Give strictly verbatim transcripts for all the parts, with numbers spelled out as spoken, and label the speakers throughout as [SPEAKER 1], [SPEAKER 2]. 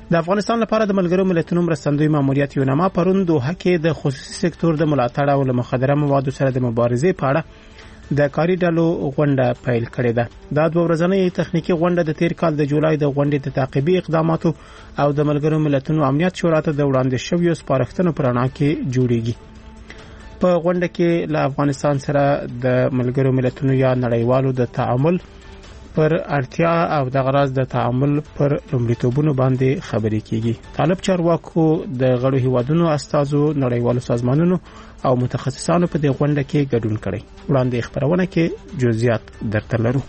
[SPEAKER 1] د افغانستان لپاره د ملګرو ملتونو مرستندوی ماموریت یونما پرون دوحه کې د خصوصي سکتور د ملاتړ او مخدره موادو سره د مبارزې په اړه د کاري ډلو غونډه پیل کړې ده. دا دوه ورځنۍ تخنیکی غونډه د تیر کال د جولای د غونډې د تعقیبي اقداماتو او د ملګرو ملتونو امنیت شورا ته د وړاندې شویو سپارښتنو پر اړه کې جوړیږي. په غونډه کې له افغانستان سره د ملګرو ملتونو یا نړیوالو د تعامل پر اړتیا او د غراض د تعامل پر لومړیتوبونو باندې خبرې کیږي. طالب چارواکو د غړو هیوادونو استازو نړیوالو سازمانونو او متخصصانو په دې غونډه کې ګډون کړي. وړاندې خبرونه کې جزئیات درته لرو.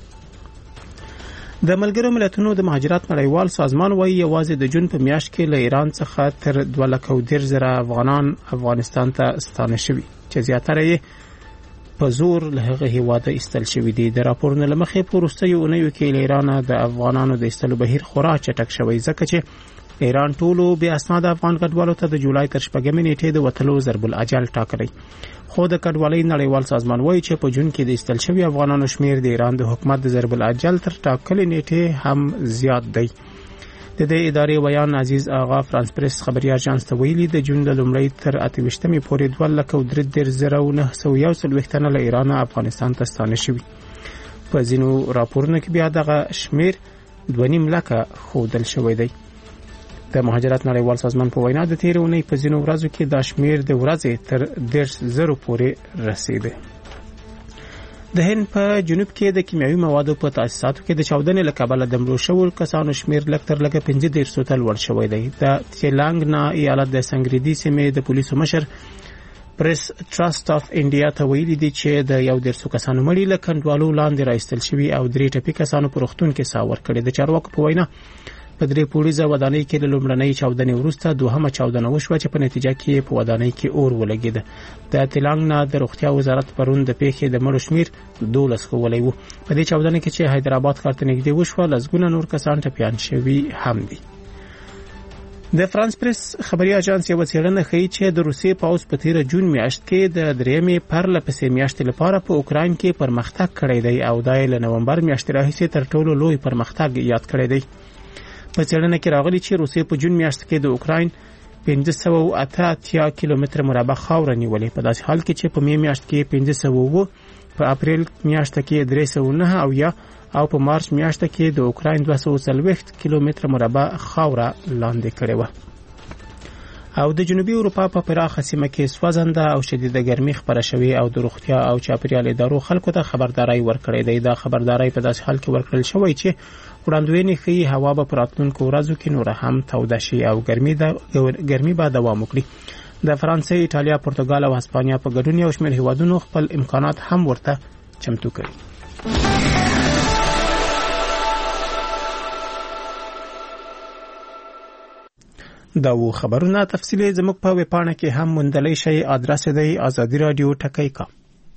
[SPEAKER 1] د ملګرو ملتونو د مهاجرت نړیوال سازمان وايي یوازې د جون په میاشت کې له ایران څخه تر دوه لکه او دېرش زره افغانان افغانستان ته ستانه شوي چې زیاتره یې په زور له هغه هیواده ایستل شوي دي. د راپورونو له مخې په وروستیو اونیو کې له ایرانه د افغانانو د ایستلو بهیر خورا چټک شوی ځکه چې ایران ټولو بې اسناد افغان کډوالو ته د جولای تر شپږمې نیټې د وتلو ضرب الاجل ټاکلی. خو د کډوالۍ نړیوال سازمان وايي چې په جون کې د ایستل شوي افغانانو شمیر د ایران د حکومت د ضرب الاجل تر ټاکلې نیټې هم زیات دی. د دې ادارې ویان عزیز آغا فرانس پریس خبري اژانس ته ویلي د جون د لومړۍ تر اته ویشتمې پورې دوه لکه او درې دېرش زره او نهه سوه یو څلوېښت تنه له ایران افغانستان ته ستانه شوي. په ځینو راپورونو کې بیا دغه شمیر دوه نیم لکه ښودل شوی دی. د مهاجرت نړیوال سازمان په وینا د تېرې اونۍ په ځینو ورځو کې دا شمیر د ورځې تر دېرش زرو پورې رسیده. د هند په جنوب کې د کیمیاوي موادو په تاسیساتو کې د چاودنې له کبله د مړو شوو کسانو شمیر لږ تر لږه پنځه دېرش ته لوړ شوی دی. د تیلنګنا ایالت د سنګریدي سیمې د پولیسو مشر پریس ټرست اف انډیا ته ویلي دي چې د یو دېرشو کسانو مړي له کنټرولو لاندې راایستل شوي او درې ټپي کسانو په روغتون کې ساه ورکړې. د چارواکو په وینا په درې پوړیزه ودانۍ کې له لومړنۍ چاودنې وروسته دوهمه چاودنه وشوه چې په نتیجه کې په ودانۍ کې اور ولګېد. د تلنګنا د روغتیا وزارت پرون د پیښې د مړو شمیر دولس ښوولی و. په دې چاودنه کې چې حیدرآباد ښار ته نږدې وشوه لسګونه نور کسان ټپیان شوي هم دي. د فرانس پریس خبري اژانس یو څېړنه ښیي چې د روسیې پوځ په تیره جون میاشت کې د درېیمې پرله پسې میاشتې لپاره په اوکراین کې پرمختګ کړی دی او دا یې له نومبر میاشتې راهیسې تر ټولو لوی پرمختګ یاد کړی دی. په څېړنه کې راغلي چې روسیې په جون میاشت کې د اوکراین پنځه سوه او اته اتیا کیلومتره مربع خاوره نیولې، په داسې حال کې چې په می میاشت کې پنځه سوه و، په اپریل میاشت کې درې سوه نهه او یا او په مارچ میاشت کې د اوکراین دوه سوه څلوېښت کیلومتره مربع خاوره لاندې کړې و. او د جنوبي اروپا په پراخه سیمه کې سوځنده او شدیده ګرمي خپره شوې او د روغتیا او چاپیریال ادارو خلکو ته خبرداري ورکړې ده. دا خبرداري په داسې حال کې ورکړل شوې چې وړاندوینې ښیي هوا به په راتلونکو ورځو کې نور هم توده شي او ګرمي د ګرمي به دوام وکړي. د فرانسې، ایټالیا، پرتګال او هسپانیا په ګډون یو شمېر هیوادونو خپل امکانات هم ورته چمتو کړي. دا و خبرونه تفصیلی زموږ په ویبپاڼه کې هم موندلی شئ. ادرس دی آزادی رادیو ټکی کا.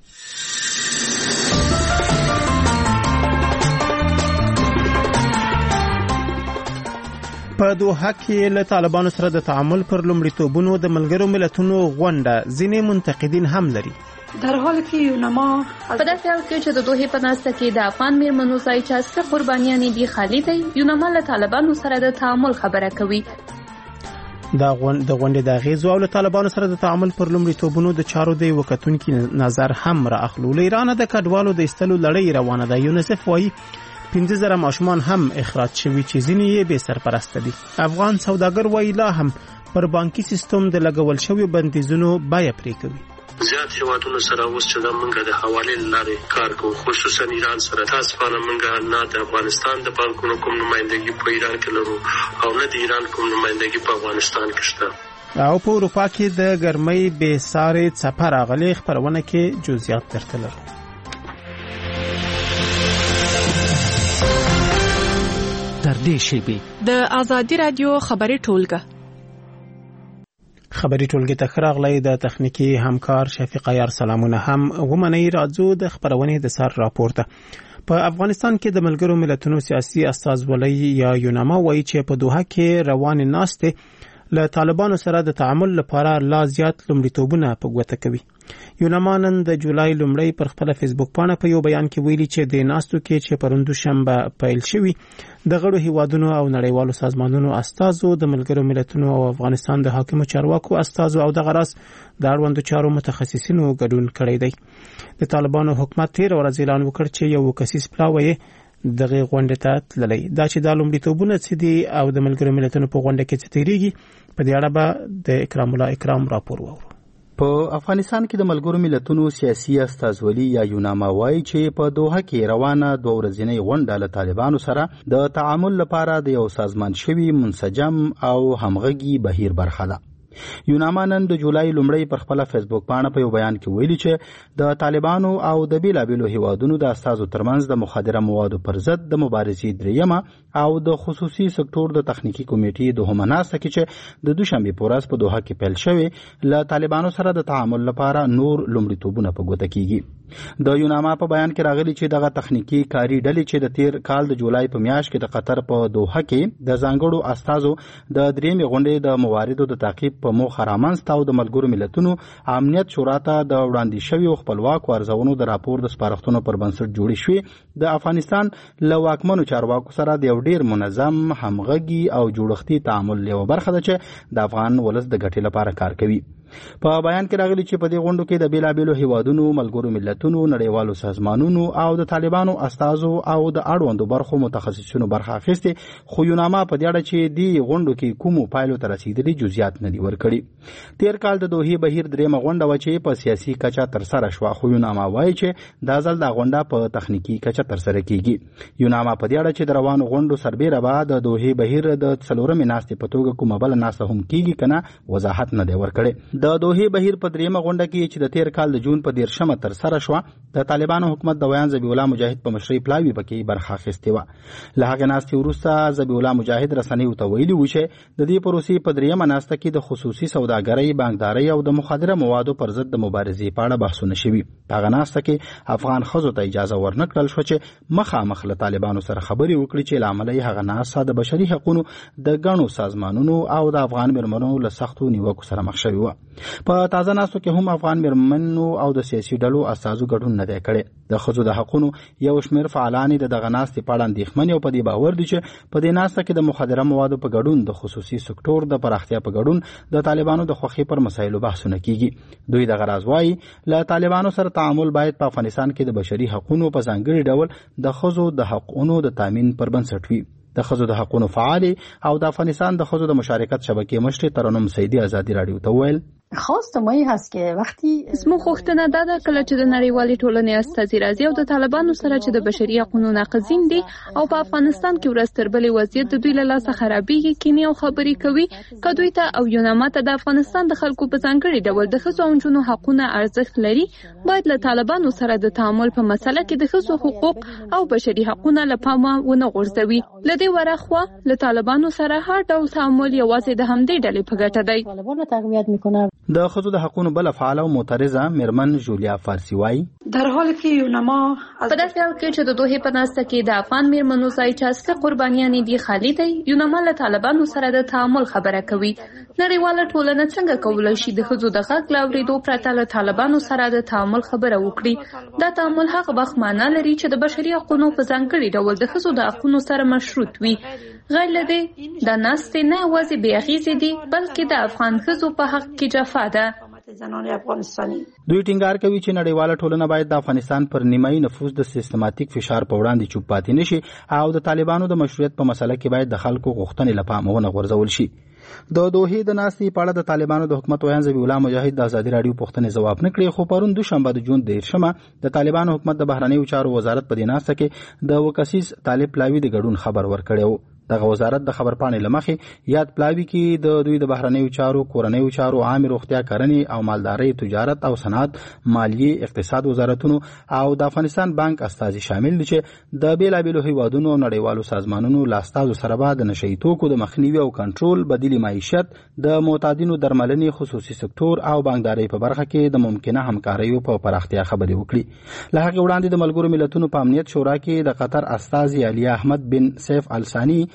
[SPEAKER 1] په دوحه کې له طالبانو سره د تعامل پر لومړیتوبونو د ملګرو ملتونو غونډه ځینې منتقدین هم لري.
[SPEAKER 2] در حالی که یونما
[SPEAKER 3] په داسې حال کې چې د دوحې په ناسته کې د افغان میرمنو ځای چې څه قربانیانې دي خالي دی، یونما له طالبانو سره د تعامل خبره کوي.
[SPEAKER 1] دا غونډه د غونډې د اغیزو او له طالبانو سره د تعامل پر لومړیتوبونو د چارو د وکتونکو نظر هم را اخلو. له ایران د کډوالو د ایستلو لړۍ روانه ده. یونیسف وايي پنځه زره ماشومان هم اخراج شوي چې ځینې یې بې سرپرسته دي. افغان سوداګر وايي لا هم پر بانکي سیستم د لګول شویو بندیزونو بیه پرې کوي.
[SPEAKER 4] زیات هیوادونو سره اوس چې دا منګه د حوالې لارې کار کوو، خصوصا ایران سره. تاسو په منګه نه د افغانستان د بانکونو کوم نمائندګي په ایران کې لرو او نه د ایران کوم نمائندګي په افغانستان کې شته.
[SPEAKER 1] او په اروپا کې د ګرمۍ بې ساري څپه راغلې. خبرونه کې جزئیات درته لرو.
[SPEAKER 5] تر دې شیبې
[SPEAKER 6] د آزادی رادیو خبري ټولګه
[SPEAKER 1] خبري ټولګه ته خراغلی د تخنیکی همکار شفیق عیار سلامونه هم ومني. راځو د خبرونه د سر راپورته. په افغانستان کې د ملګرو ملتونو سیاسي استازولۍ یا یونما وایي چې په دوحه کې روان ناسته له طالبانو سره د تعامل لپاره لا زیات لومړیتوبونه په ګوته کوي. یوناما نن د جولای لومړی پر خپل فیسبوک پاڼه په یو بیان کې ویلي چې د ناستو کې چې پروندو شنبه پیل شوی د غړو هیوادونو او نړیوالو سازمانونو استازو د ملګرو ملتونو او افغانستان د حاکمو چارواکو استازو او د غراس د اړوندو چارو متخصصینو ګډون کړی دی. د طالبانو حکومت تیر ورځ اعلان وکړ چې یو کسیز پلاوی دغه غونډه ته تللی دا چې د لومړیتوبونه څه دي او د ملګرو ملتونو په غونډه کې څه تیریږي په دې اړه به د اکرام الله اکرام راپور وورو.
[SPEAKER 7] په افغانستان کې د ملګرو ملتونو سیاسي استازولي یا یوناما وایي چې په دوحه کې روانه دوه ورځنۍ غونډه له طالبانو سره د تعامل لپاره د یو سازمان شوي منسجم او همغږي بهیر برخه ده. یوناما نن د جولای لومړی پر خپل فیسبوک پاڼه په یو بیان کې ویلي چې د طالبانو او د بیلابیلو هیوادونو د استازو ترمنځ د مخدره موادو پر ضد د مبارزې دریمه او د خصوصي سکتور د تخنیکی کمیټې دوهمه ناسته کې چې د دوشنبه په ورځ په دوحه کې پیل شوې له طالبانو سره د تعامل لپاره نور لومړیتوبونه په ګوته کیږي. د یوناما په بیان کې راغلي چې دغه تخنیکی کاری ډلې چې د تیر کال د جولای په میاشت کې د قطر په دوحه کې د ځانګړو استازو د دریمې غونډې د مواردو د تعقیب په موخه رامنځته او د ملګرو ملتونو امنیت شورا ته د وړاندې شویو خپلواکو ارزونو د راپور د سپارښتنو پر بنسټ جوړې شوې د افغانستان له واکمنو چارواکو سره د یو ډیر منظم همغږي او جوړښتي تعامل یوه برخه ده چې د افغان ولس د ګټې لپاره کار کوي. په بیان کې راغلي چې په دې غونډو کې د بیلابیلو هیوادونو ملګرو ملتونو نړیوالو سازمانونو او د طالبانو استازو او د اړوندو برخو متخصصینو برخه اخیستې خو یوناما په دې اړه چې دې غونډو کې کومو پایلو ته رسیدلي جزئیات نه دي ورکړي. تیر کال د دوحې بهیر دریمه غونډه و چې په سیاسي کچه ترسره شوه خو یوناما وایي چې دا ځل د غونډه په تخنیکی کچه ترسره کیږي. یوناما په دې اړه چې د روانو غونډو سربېره به د دوحې بهیر د څلورمې ناستې په توګه کومه بله ناسته هم کیږي کنه وضاحت نه دی ورکړی. د دوحې بهیر په دریمه غونډه کې چې د تیر کال د جون په دیرشمه ترسره شوه د طالبانو حکومت د ویان ذبیح الله مجاهد په مشرۍ پلاوي پکې برخه اخیستې وه. له هغې ناستې وروسته ذبیح الله مجاهد رسنیو ته ویلي و چې د دې پروسې په دریمه ناسته کې د خصوصي سوداګرۍ بانکدارۍ او د مخدره موادو پر ضد د مبارزې په اړه بحثونه شوي. په هغه ناسته کې افغان ښځو ته اجازه ورنه کړل شوه چې مخامخ له طالبانو سره خبرې وکړي چې له امله یې هغه ناسته د بشري حقونو د ګڼو سازمانونو او د افغان مېرمنو له سختو نیوکو سره مخ شوي وه. په تازه ناستو کې هم افغان مېرمنو او د سیاسي ډلو استازو ګډون نه دی کړی. د ښځو د حقونو یو شمېر فعالان د دغه ناستې په اړه اندېښمن او په دې باور دي چې په دې ناسته کې د مخدره موادو په ګډون د خصوصي سکتور د پراختیا په ګډون د طالبانو د خوښۍ پر مسایلو بحثونه کیږي. دوی دغه راز وایي له طالبانو سره تعامل باید په افغانستان کې د بشري حقونو په ځانګړي ډول د ښځو د حقونو د تامین پر بنسټ وي. د ښځو د حقونو فعالې او د افغانستان د ښځو د مشارکت شبکې مشرې ترنم سیدي ازادي راډیو ته وویل
[SPEAKER 2] خواست ما این هست که وقتی
[SPEAKER 3] زموږ غوښتنه دا ده کله چې د نړیوالې ټولنې استازي راځي او د طالبانو سره چې د بشري حقونو ناقضین دي او په افغانستان کې ورځ تر بلې وضعیت د دوی له لاسه خرابېږي کینې او خبرې کوي که دوی ته او یوناما ته د افغانستان د خلکو په ځانګړي ډول د ښځو او نجونو حقونه ارزښت لري باید له طالبانو سره د تعامل په مسله کې د ښځو حقوق او بشري حقونه له پامه ونه غورځوي. له دې ورخوا له طالبانو سره هر ډول تعامل یوازې د همدې ډلې په ګټه دی.
[SPEAKER 2] طالبان تقویت میکنه.
[SPEAKER 7] د ښځو د حقونو بله فعاله او معترضه مېرمن جولیا فارسي وایي
[SPEAKER 2] در حالی که یوناما
[SPEAKER 3] په داسې حال کې چې د دوحې په ناسته کې د افغان مېرمنو ځای چې څه قربانیانې دي خالي دی یوناما له طالبانو سره د تعامل خبره کوي. نړیواله ټولنه څنګه کولی شي د ښځو د غږ له اورېدو پرته له طالبانو سره د تعامل خبره وکړي؟ دا تعامل هغه وخت معنا لري چې د بشري حقونو په ځانګړي ډول د ښځو د حقونو سره مشروط وي. غیر له دې دا ناستې نه یوازې بې اغېزې دي بلکې د افغان ښځو په حق کې جفا ده.
[SPEAKER 7] دوی ټینګار کوي چې نړیواله ټولنه باید د افغانستان پر نیمایي نفوس د سیستماتیک فشار په وړاندې چوپ پاتې نشي او د طالبانو د مشروعیت په مسله کې باید د خلکو غوښتنې له پامه ونه غورځول شي. د دوحې د ناستې په اړه د طالبانو د حکومت ویان ذبیح الله مجاهد د ازادي راډیو پوښتنې ځواب نه کړې خو پرون دوشنبه د جون دیرشمه د طالبانو حکومت د بهرنیو چارو وزارت په دې ناسته کې د وکسیز طالب پلاوي د ګډون خبر ورکړی و. دغه وزارت د خبر پاڼې لمخې یاد پلاوي کې د دوی د بهرنیو چارو کورنیو چارو عامه روغتیا کرنې او مالدارۍ تجارت او صنعت مالیې اقتصاد وزارتونو او د افغانستان بانک استازي شامل دي چې د بیلابیلو هیوادونو او نړیوالو سازمانونو له استازو سره به د نشئی توکو د مخنیوي او کنټرول بدیلي معیشت د معتادینو درملنې خصوصي سکتور او بانکدارۍ په برخه کې د ممکنه همکاریو په پراختیا خبرې وکړي. له هغې وړاندې د ملګرو ملتونو په امنیت شورا کې د قطر استازي علي احمد بن سیف الثاني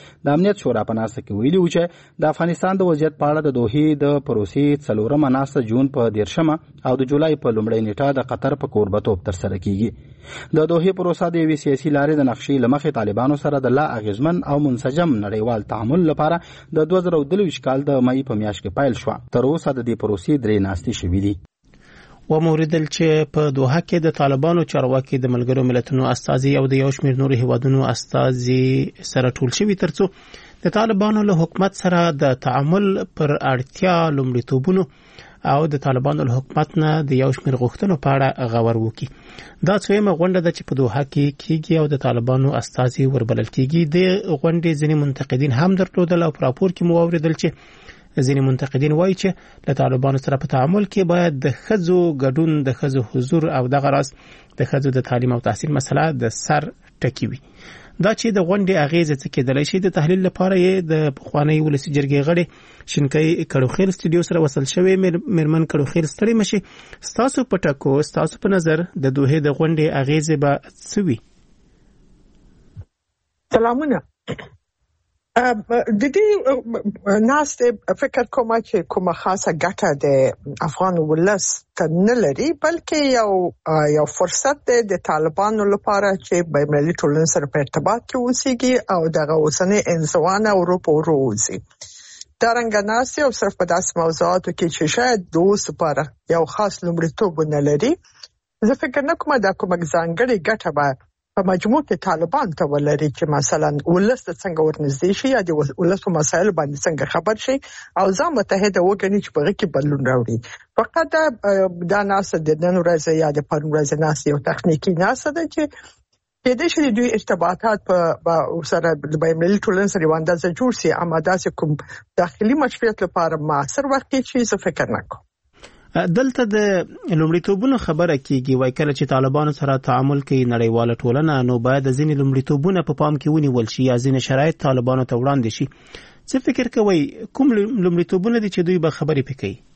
[SPEAKER 7] د امنیت شورا په ناسته کې ویلي و چې د افغانستان د وضعیت په اړه د دوحې د پروسې څلورمه ناسته جون په دیرشمه او د جولای په لومړۍ نیټه د قطر په کوربتوب ترسره کیږي. د دوحې پروسه د یوې سیاسي لارې د نقشې له مخې طالبانو سره د لا اغیزمن او منسجم نړیوال تعامل لپاره د دوه زره درویشت کال د مئی په میاشت کې پیل شوه. تر اوسه د دې پروسې درې ناستې شوې دي.
[SPEAKER 1] و موریدل چې په دوحه کې د طالبانو چارواکي د ملګرو ملتونو استازي او د یو شمېر نورو هیوادونو استازي سره ټول شوي ترڅو د طالبانو له حکومت سره د تعامل پر اړتیا لومړیتوبونو او د طالبانو له حکومت نه د یو شمېر غوښتنو په اړه غور وکړي. دا څویمه غونډه ده چې په دوحه کې کیږي او د طالبانو استازي وربلل کیږي. د غونډې ځینې منتقدین هم درلودل او په راپور کې مو اوریدل چې ځینې منتقدین وایي چې له طالبانو سره په تعامل کې باید د ښځو ګډون، د ښځو حضور او دغه راز د ښځو د تعلیم او تحصیل مسله د سر ټکي وي. دا چې د غونډې اغیزه څه کېدلی شي د تحلیل لپاره یې د پخوانۍ ولسي جرګې غړي شینکۍ کړوخیل سټوډیو سره وصل شوی. میرمن کړوخیل ستړي مشي، ستاسو په ټکو ستاسو په نظر د دوحې د غونډې اغیزه به څه وي؟
[SPEAKER 8] سلامونه. د دې ناستې فکر کوم چې کومه خاصه ګټه د افغان ولس ته نه لري، بلکې یو یو فرصت دی د طالبانو لپاره چې بین‌المللي ټولنې سره په ارتباط کې اوسېږي او دغه اوسنۍ انزوانه ورو په ورو وځي. دا رنګه ناستې او صرف په داسې موضوعاتو کې چې شاید د اوس لپاره یو خاص لومړیتوب نه لري، زه فکر نه کوم دا کومه ځانګړې ګټه به په مجموع کې طالبان ته ولري چې مثلا ولس د څنګه ورنږدې شي یا د ولس په مسایلو باندې څنګه خبر شي او ځان متحده وګڼي چې په هغه کې بدلون راوړي. فقط دا ناسته د نن ورځې یا د پرون ورځې ناسته یو تخنیکي ناسته ده چې کېدای شي دوی ارتباطات په سره د بین‌المللي ټولنې سره یو اندازه جوړ شي، اما داسې کوم داخلي مشروعیت لپاره معاصر وخت کې څه فکر نه کوم.
[SPEAKER 1] دلته د لومړیتوبونو خبره کیږي، وای کله چې طالبانو سره تعامل کوي نړیواله ټولنه نو باید ځینې لومړیتوبونه په پام کې ونیول شي یا ځینې شرایط طالبانو ته وړاندې شي. څه فکر کوئ کوم لومړیتوبونه دي چې دوی به خبرې پکې کوي؟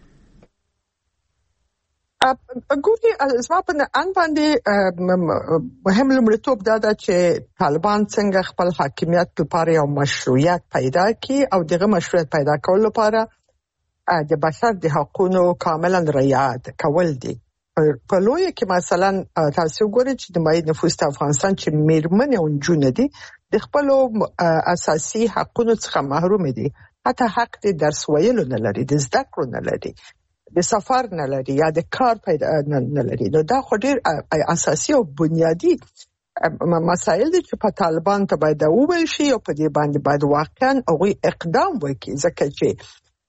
[SPEAKER 8] ګوري زما په ان باندې مهم لومړیتوب دا ده چې طالبان څنګه خپل حاکمیت لپاره یو مشروعیت پیدا کړي او دغه مشروعیت پیدا کول لپاره د بشر د حقوقو کاملا رعایت کول دي. په لوی کې مثلا تاسو ګورئ چې د مای نفوس د افغانستان چې میرمنې او نجونې دي د خپل اساسي حقوقو څخه محروم دي، حتی حق د درس ویلو نه لري، د زده کړو نه لري، د سفر نه لري یا د کار پیدا نه لري. نو دا خو ډېر اساسي او بنیادی مسایل دي چې په طالبان ته باید وویل شي او په دې باندې باید واقعا هغوی اقدام وکړي، ځکه چې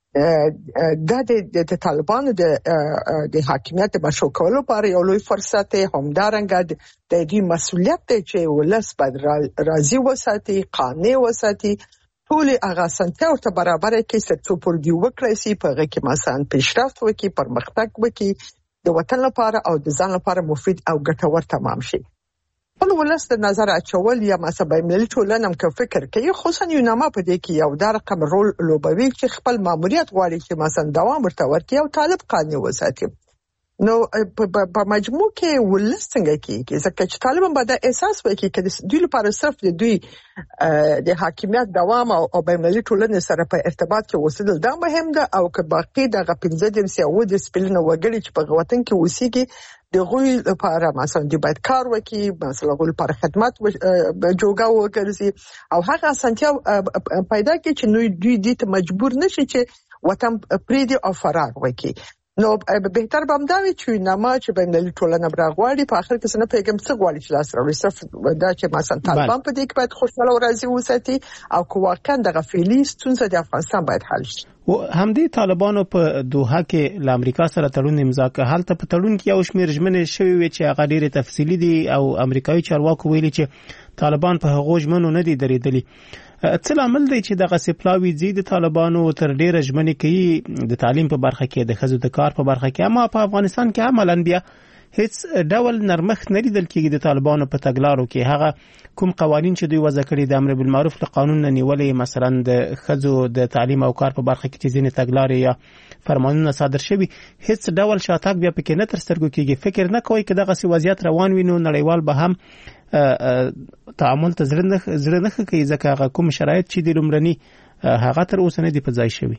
[SPEAKER 8] دا د طالبانو د حاکمیت مشروع کولو لپاره یو لوی فرصت دی. همدارنګه د دې مسؤلیت دی چې ولس باید راضي وساتي، قانع وساتي، ټول هغه اسانتیا ورته برابر کړي چې پر دې وکړي سي په هغه کې مثلا پیشرفت وکړي، پرمختګ وکړي، د وطن لپاره او د ځان لپاره مفید او ګټور تمام شي. خپل ولس د نظر اچول یا مثلا بین‌المللي ټولنه هم که فکر کوي، خصوصا یوناما په دې کې یو دا رقم رول لوبوي چې خپل ماموریت غواړي چې مثلا دوام ورته ورکړي او طالب قانع وساتي. نو په مجموع کې ولس څنګه کېږي، ځکه چې طالبان به دا احساس وکړي چې دوی لپاره صرف د دوی د حاکمیت دوام او بین‌المللي ټولنې سره په ارتباط کې اوسېدل دا مهم ده، او که باقي دغه پنځه دېرش یا اووه دېرش سلنه وګړي چې په وطن کې اوسېږي د هغوی لپاره مثلا دوی باید کار وکړي، مثلا هغوی لپاره خدمت جوګه وګرځي او هغه اسانتیا پیدا کړي چې دوی دې ته مجبور نشي چې وطن پرېږدي او فرار وکړي. نو بهتر به همدا وي چې یوناما چې بین‌المللي ټولنه براغواړي په آخر کې څه نه پوهېږم څه غواړي چې لاس راوړي، صرف دا چې مثلا طالبان په دې کې باید خوشحاله او راضي وساتي او که واقعا دغه فعلي ستونزه د افغانستان باید حل شي.
[SPEAKER 1] و همدې طالبانو په دوحه کې له امریکا سره تړون امضا کړ. هلته په تړون کې یو شمېر ژمنې شوې وې چې هغه ډېرې تفصیلي دي او امریکایي چارواکو ویلي چې طالبان په هغو ژمنو نه دي درېدلي. څه لامل دی چې دغه سپلاوي زی د طالبانو تر ډیره ژمنې کوي د تعلیم په برخه کې، د ښځو د کار په برخه کې، اما په افغانستان کې عملاً بیا هیڅ ډول نرمښت نه لیدل کېږي د طالبانو په تګلارو کې. هغه کوم قوانین چې دوی وضع کړي د امر بالمعروف له قانون نه نیولې، مثلا د ښځو د تعلیم او کار په برخه کې چې ځینې تګلارې یا فرمانونه صادر شوي، هیڅ ډول شاتګ بیا پکې نه تر سترګو کېږي. فکر نه کوئ که دغسې وضعیت روان وي نو نړیوال به هم تعامل ته زړه نه کوي ځکه هغه کوم شرایط چې د لومړني هغه تر اوسه نه دی په ځای شوی.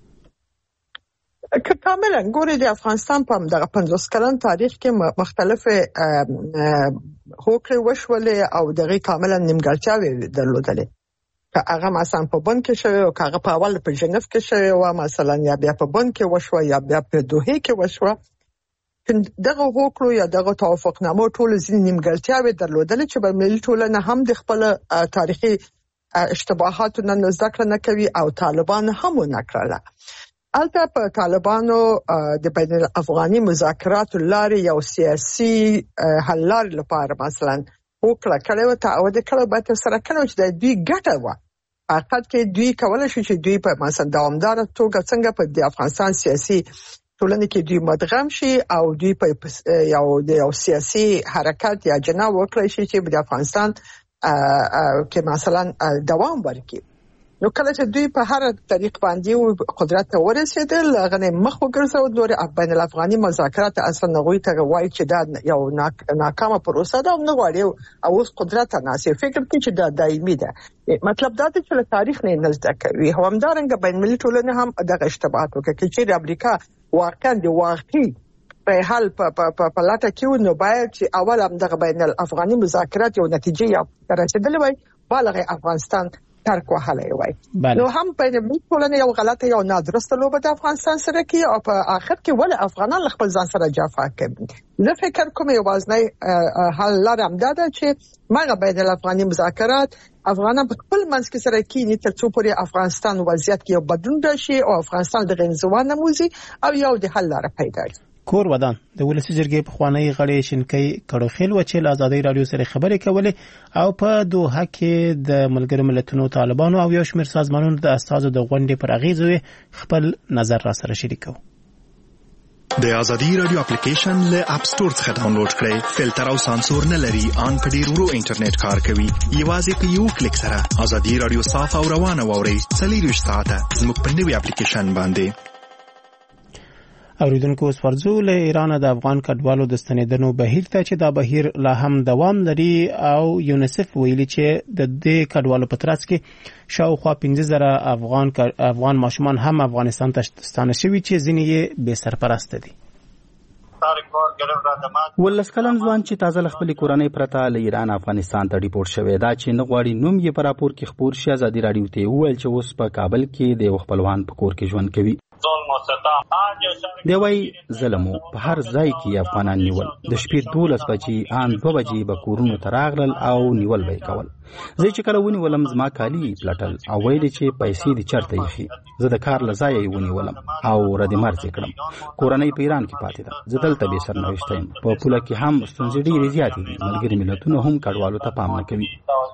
[SPEAKER 8] که کاملا ګوري د افغانستان په دغه پنځوس کلن تاریخ کې مختلفه هوکړې وشولې او دغه کاملا نیمګړتیاوې درلودلې. که هغه مثلا په بن کې شوی او هغه په اول په جنیف کې شوی او مثلا یا بیا په بن کې وشو یا بیا په دوحه کې وشو، دغه هوکړو یا دغه توافقنامو ټول ځین نیمګړتیاوې درلودلې چې په ملي ټولنه هم د خپل تاریخي اشتباهاتو نه ذکر نه کوي او طالبان هم نه کړل. البته په طالبانو د بین الافغاني مذاکراتو لارې یو سیاسي حل لارې لپاره مثلا وکړه کړه او ته او د کله به سره کړو چې د دوی ګټه و حقیقت کې دوی کولای شي چې دوی په مثلا دوامدار توګه څنګه په د افغانستان سیاسي ټولنه کې دوی مدغم شي او دوی په یو د یو سیاسي حرکت یا جنا وکړي شي چې د افغانستان کې مثلا دوام ورکړي. نو کله چې دوی په هر طریق باندې قدرت ته ورسېدل غنه مخ وګرځاو د بین الافغاني مذاکرات اصلا نغوي ته وایي چې دا یو ناکامه پروسه ده او نه غواړي او اوس قدرت ناسي فکر کوي چې دا دایمي ده. مطلب دا چې له تاریخ نه نزد کوي همدارنګه بین ملي ټولنه هم دغه اشتباهات وکړي چې امریکا واقعا د واقعي په حال په په لاټه کې نو باید چې اول هم دغه بین الافغاني مذاکرات یو نتیجه یا رسیدلې وای بالغ افغانستان ترک وهلې وای. نو هم په دې ټولنه یو غلطه یو نادرسته لوبه د افغانستان سره کې او په اخر کې ول افغانان خپل ځان سره جفا کوي. زه فکر کوم یو وازنی حل لرم دا چې مګر بین الافغاني مذاکرات افغانان په خپل منځ کې سره کېنی تر څو پورې افغانستان وضعیت کې یو بدلون راشي او افغانستان د غنځوان نموزي او یو د حل لاره پیدا شي.
[SPEAKER 1] کور ودان د ولسی جرګې په خوانی غړي شینکۍ کړوخیل و چې آزادۍ رادیو سره خبرې کولې او په دوه کې د ملګرو ملتونو طالبانو او یو شمېر سازمانونو د استازو د غونډې پر اغیزو خپل نظر را سره شریکو.
[SPEAKER 9] د آزادۍ رادیو اپلیکیشن له اپ سٹور څخه ډاونلوډ کړئ. فلټر او سانسور نه لري، ان په ډیر ورو انټرنیټ کار کوي. یوازې په یو کلیک سره آزادۍ رادیو صاف او روانه واورئ. څلور ساعته زموږ په نوي اپلیکیشن باندې.
[SPEAKER 1] اوریدونکو اوس فرضو له ایران د افغان کډوالو د ستنیدنو بهیر ته چې دا بهیر لا هم دوام لري او یونیسف ویلي چې د دې کډوالو په ترڅ کې شاوخوا پنځه زره افغان افغان ماشومان هم افغانستان ته ستانه شوي چې ځینې یې بې سرپرسته دي.
[SPEAKER 7] ولس کلن ځوان چې تازه ل خپل کورنۍ پرته له ایران افغانستان ته ډیپورټ شوی دا چې نه غواړي نوم یې په راپور کې خبر شي. آزادۍ رادیو ته وویل چې اوس په کابل کې د یو خپلوان په کور کې ژوند کوي. دی وای ظلمو په هر ځای کې افغانان نیول. د شپې دولس بجې ان دوه بجې به کورونو ته راغلل او نیول به کول. زه چې کله ونیولم زما کالي پلټل او ویل چې پیسې دې چرته یې زه د کار لځای یې ونیولم او ردی مرز کړم. کورنۍ په ایران کې پاتې ده. زه دلته به سرنوشت یم. په پوله کې هم ستونزې ډېرې زیاتې دي. ملګري ملتونه هم کډوالو ته پام نه کوي.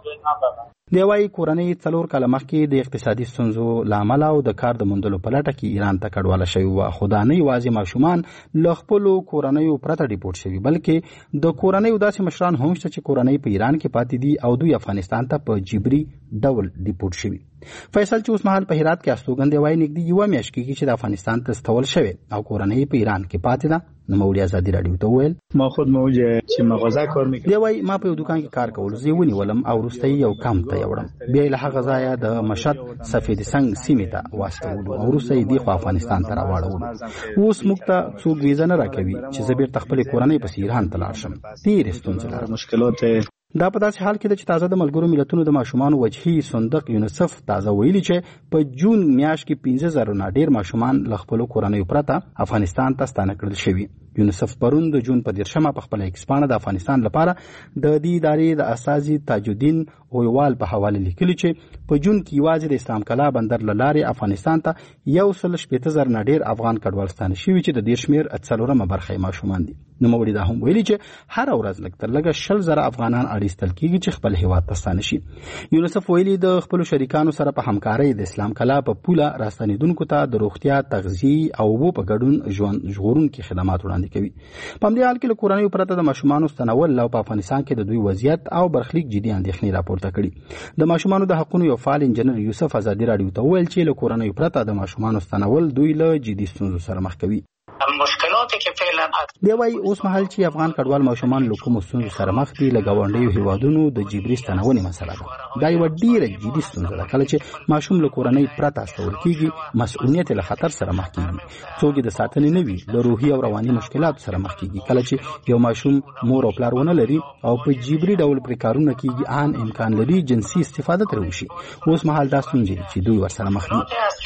[SPEAKER 7] دی وايي کورنۍ څلور کاله مخکې د اقتصادي ستونزو لامل او د کار د موندلو په لټه کې ایران ته کډواله شوی و. خو دا نه یوازې ماشومان له خپلو کورنیو پرته ډیپورټ شوي بلکې د کورنیو داسې مشران هم شته چې کورنۍ په ایران کې پاتې دي او دوی افغانستان ته په جبري ډول ډیپورټ شوي. فیصل چې اوس مهال په هرات کې استوګن دی وايي نږدې یوه میاشت کېږي چې د افغانستان ته استول شوی او کورنۍ په ایران کې پاتې ده. نو مولوی آزادۍ رادیو ته وویل
[SPEAKER 10] ما خود موجه چې مغازه کار میکړم.
[SPEAKER 7] دی وايي ما په یو دکان کې کار کول زه ونیولم او وروسته یو کام ته یوړم. بیا له هغه ځایه د مشهد سفید سنگ سیمې ته واستولو او وروسته یې دی خو افغانستان ته راوړولو. اوس موږ ته څوک ویزه نه راکوي چې زه بیرته خپلې کورنۍ پسې ایران ته لاړ شم. ډېرې ستونزې لرم.
[SPEAKER 10] مشکلات
[SPEAKER 7] دا په داسې حال کې ده چې تازه د ملګرو ملتونو د ماشومانو وجهي صندوق یونیسف تازه ویلي چې په جون میاشت کې پنځه زره نه ډېر ماشومان له خپلو کورنیو پرته افغانستان ته ستانه کړل شوي. یونیسف پرون د جون په دیرشمه په خپل ایکس پاڼه د افغانستان لپاره د دې ادارې د استازي تاج الدین اویوال په حواله لیکلي چې په جون کې یوازې د اسلام کلا بندر له لارې افغانستان ته یو سل شپېته زره نه ډېر افغان کډوال ستانه شوي چې د دې شمېر څلورمه برخه یې ماشومان دي. نوموړي دا هم ویلي چې هره ورځ لږ تر لږه شل زره افغانان اړیستل کېږي چې خپل هیواد ته ستانه شي. یونیسف ویلي د خپلو شریکانو سره په همکارۍ د اسلام کلا په پوله راستنېدونکو ته د روغتیا تغذیې او اوبو په ګډون ژوند ژغورونکي خدمات وړاندې کوي. په همدې حال کې له کورنیو پرته د ماشومانو ستنول او په افغانستان کې د دوی وضعیت او برخلیک جدي اندېښنې راپورته کړي. د ماشومانو د حقونو یو فعال انجنیر یوسف آزادۍ رادیو ته وویل چې له کورنیو پرته د ماشومانو ستنول دوی له جدي ستونزو سره مخ کوي.
[SPEAKER 11] مشکلاتی که فعلا
[SPEAKER 7] دی وايي اوس مهال چې افغان کډوال ماشومان له کوم ستونزو سره مخ دي له ګاونډیو هیوادونو د جبري ستنونې مسله ده. دا یو ډیره جدي ستونزه ده کله چې ماشوم له کورنۍ پرته استول کیږي، مسؤلیت له خطر سره مخ کیږي، څوک د ساتنې نه وي، له روحي او رواني مشکلاتو سره مخ کیږي. کله چې یو ماشوم مور او پلار ونه لري او په جبري ډول پر کارونه کیږي، ان امکان لري جنسي استفاده تر وشي. اوس مهال دا ستونزې چې دوی ورسره مخ دي.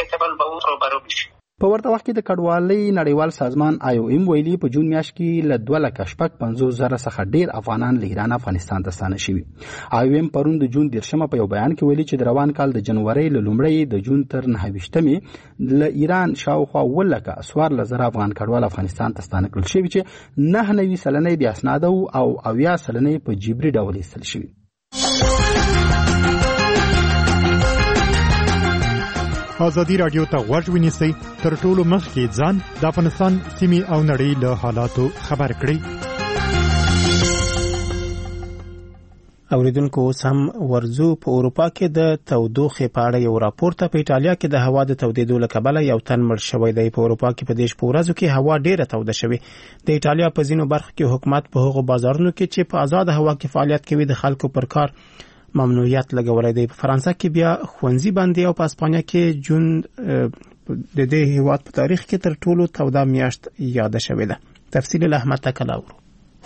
[SPEAKER 7] په ورته وخت کې د کډوالۍ نړیوال سازمان آی او ایم ویلي په جون میاشت کې له دوه لکه شپږ پنځوس زره څخه ډیر افغانان له ایران افغانستان ته ستانه شوي. آی او ایم پرون د جون دیرشمه په یو بیان کې ویلي چې د روان کال د جنورۍ له لومړۍ د جون تر نهه ویشتمې له ایران شاوخوا اووه لکه څوارلس زره افغان کډوال افغانستان ته ستانه کړل شوي چې نهه نوي سلنه د اسنادو او اویا سلنه په جبري ډول ایستل شوي.
[SPEAKER 9] ازادي راډیو ته غوږ ونیسئ، تر ټولو مخکې ځان د افغانستان سیمې او نړۍ له حالاتو خبر کړئ.
[SPEAKER 1] اوریدونکو اوس هم ورزو. په اروپا کې د تودوخې په اړه یو راپور ته په ایټالیا کې د هوا د تودېدو له کبله یو تن مړ شوی دی. په اروپا کې په دې شپو ورځو کې هوا ډیره توده شوې. د ایټالیا په ځینو برخو کې حکومت په هغو بازارونو کې چې په آزاد هوا کې فعالیت کوي د خلکو پر کار ممنوعیت لګولای دی. په فرانسه کې بیا ښوونځي بندي او په اسپانیا کې جون د دې هیواد په تاریخ کې تر ټولو توده میاشت یاد شوې ده. تفصیل له احمد تکلا ورو.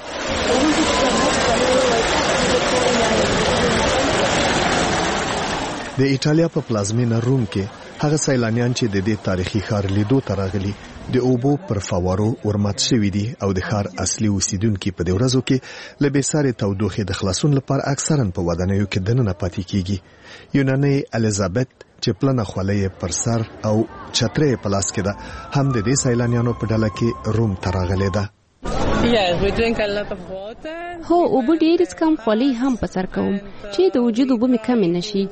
[SPEAKER 12] د ایټالیا په پلازمینه روم کې هغه سیلانیان چې د دې تاریخي ښار لیدو ته راغلي د اوبو پر فوارو ورمات شوي دي او د ښار اصلي اوسیدونکي په دې ورځو کې له بېسارې تودوخې د خلاصون لپاره اکثرا په ودانیو کې دننه پاتې کیږي. یونانۍ الیزابت چې پلنه خولۍ پر سر او چترۍ په لاس کې ده هم د دې سیلانیانو په ډله کې روم ته راغلې ده.
[SPEAKER 13] هو اوبه ډېر څکم، خولۍ هم په سر کوم چې د وجود اوبه مې کمې نشي.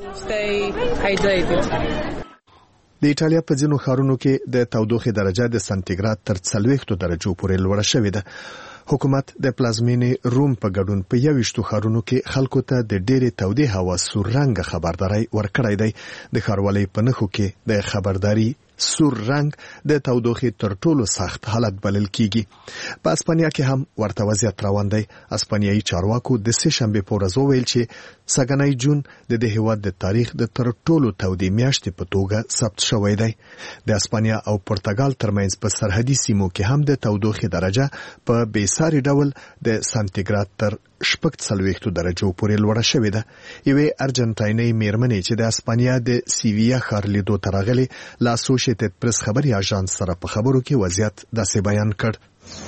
[SPEAKER 12] د ایټالیا په ځینو ښارونو کې د تودوخې درجه د سانتیګراد تر څلوېښتو درجو پورې لوړه شوې ده. حکومت د پلازمینې روم په ګډون په یویشتو ښارونو کې خلکو ته د ډېرې تودې هوا سور رنګ خبرداري ورکړی دی. د ښاروالۍ په نښو کې د خبرداري سور رنګ د تودوخې تر ټولو سخت حالت بلل کیږي. په اسپانیا کې هم ورته وضعیت روان دی. اسپانیایي چارواکو د سه شنبې په ورځ وویل چې سږنی جون د دې هیواد د تاریخ د تر ټولو تودې میاشتې په توګه ثبت شوی دی. د اسپانیا او پرتګال ترمنځ په سرحدي سیمو کې هم د تودوخې درجه په بېساري ډول د سانتیګراد تر شپږ څلوېښتو درجو پورې لوړه شوې ده. یوې ارجنټاینۍ میرمنې چې د اسپانیا د سیویا ښار لیدو ته راغلې له اسوشیټډ پریس خبري اژانس سره په خبرو کې وضعیت داسې بیان کړ.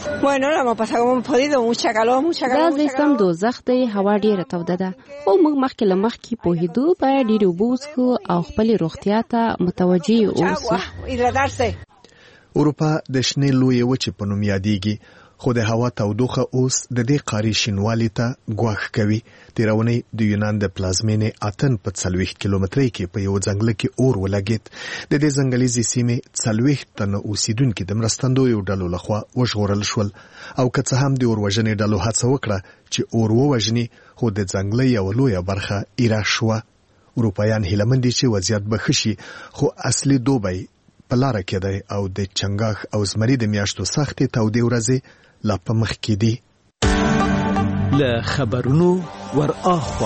[SPEAKER 13] دا ځای سم دوزخ دی، هوا ډیره توده ده، خو موږ مخکې له مخکې پوهېدو باید ډېرې اوبه وڅښو او خپلې روغتیا ته متوجه اوسو.
[SPEAKER 12] اروپا د شنې لویې وچې په نوم یادېږي، خو د هوا تودوخه اوس د دې قاري شینوالي ته ګواښ کوي. تیرونی د یونان د پلازمینې اتن په څلوېښت کیلومترۍ کې په یو ځنګل کې اور ولګېد. د دې ځنګلیزې سیمې څلوېښت تنه اوسیدونکي د مرستندویو ډلو لخوا وژغورل شول او که څه هم د اور وژنې ډلو هڅه وکړه چې اور ووژني، خو د ځنګله یوه لویه برخه ایره شوه. اروپایان هیله مند دي چې وضعیت به ښه شي، خو اصلي دوبی په لاره کې دی او د چنګاښ او زمري د میاشتو سختې تودې ورځې لا په مخ کې دي.
[SPEAKER 5] له خبرونو ور اخوا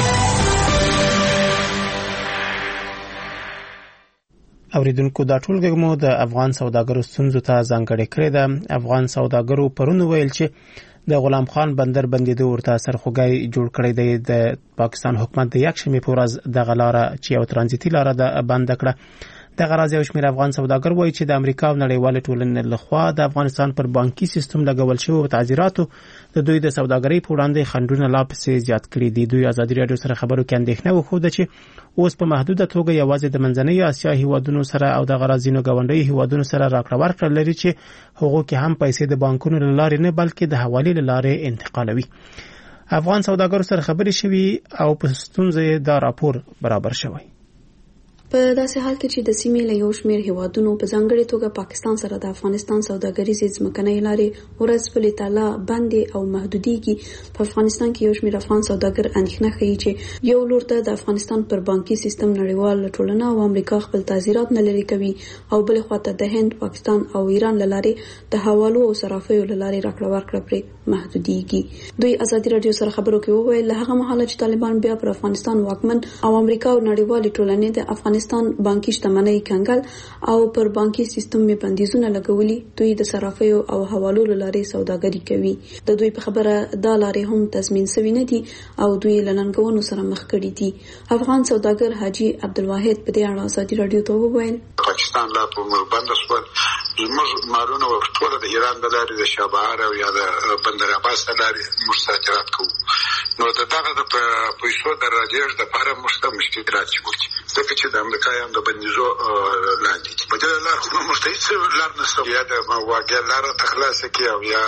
[SPEAKER 1] اوریدونکو دا ټولګه مو د افغان سوداګرو ستونزو ته ځانګړې کړې ده. افغان سوداګرو پرون ویل چې د غلام خان بندر بندیدو ورته سرخوږی جوړ کړی دی. د پاکستان حکومت د یک شنبې په ورځ دغه لاره چې یو ترانزیتي لاره ده بند کړه. دغه راز یو شمېر افغان سوداګر وایي چې د امریکا او نړیوالې ټولنې لخوا د افغانستان پر بانکي سیستم لګول شوی تعزیراتو د دوی د سوداګرۍ په وړاندې خنډونه لا پسې زیات کړي دي. دوی ازادي راډیو سره خبرو کې اندېښنه وښوده چې اوس په محدوده توګه یوازې د منځنۍ اسیا هیوادونو سره او د غرازینو ګاونډي هیوادونو سره راکړه ورکړه لري چې هغو کې هم پیسې د بانکونو له لارې نه بلکې د حوالې له لارې انتقالوي. افغان سوداګرو سره خبرې شوي او په ستونزې دا راپور برابر شوی.
[SPEAKER 11] په داسې حال کې چې د سیمې له یو شمېر هیوادونو په ځانګړې توګه پاکستان سره د افغانستان سوداګریزې ځمکنۍ لارې ورځ په تعالی بندې او محدودېږي، په افغانستان کې یو شمېر افغان سوداګر اندېښنه ښیي چې یو لور ته د افغانستان پر بانکي سیستم نړیوال ټولنه او امریکا خپل تعزیرات نه لري کوي او بل خواته د هند، پاکستان او ایران له لارې د حوالو او صرافیو له لارې راکړه ورکړه پرې محدودېږي. دوی ازادي راډیو سره خبرو کې وویل له هغه مهاله چې طالبان بیا پر افغانستان واکمن او امریکا او نړیوالې ټولنې د افغانستان بانکي شتمنۍ کنګل او پر بانکي سیستم یې بندیزونه لګولي، دوی د صرافیو او حوالو له لارې سوداګري کوي. د دوی په خبره دا لارې هم تضمین شوي نه دي او دوی له ننګونو سره مخ کړي دي. افغان سوداګر حاجی عبدالواحد په دې اړه ازادي راډیو ته وویل
[SPEAKER 14] پاکستان لا په مربند شو زموږ مالونه ورټول د ایران د لارې د شابهار او یا د بندر عباس د لارې مستاجرات کوو، نو د دغه د پیسو د راجعش د لپاره مشته مشکلات جوړ دي ځکه چې د امریکایانو د بندیزو لاندې په دې لار خو مشتهیت لار نشته یا د واګه لار تخلاص کی او یا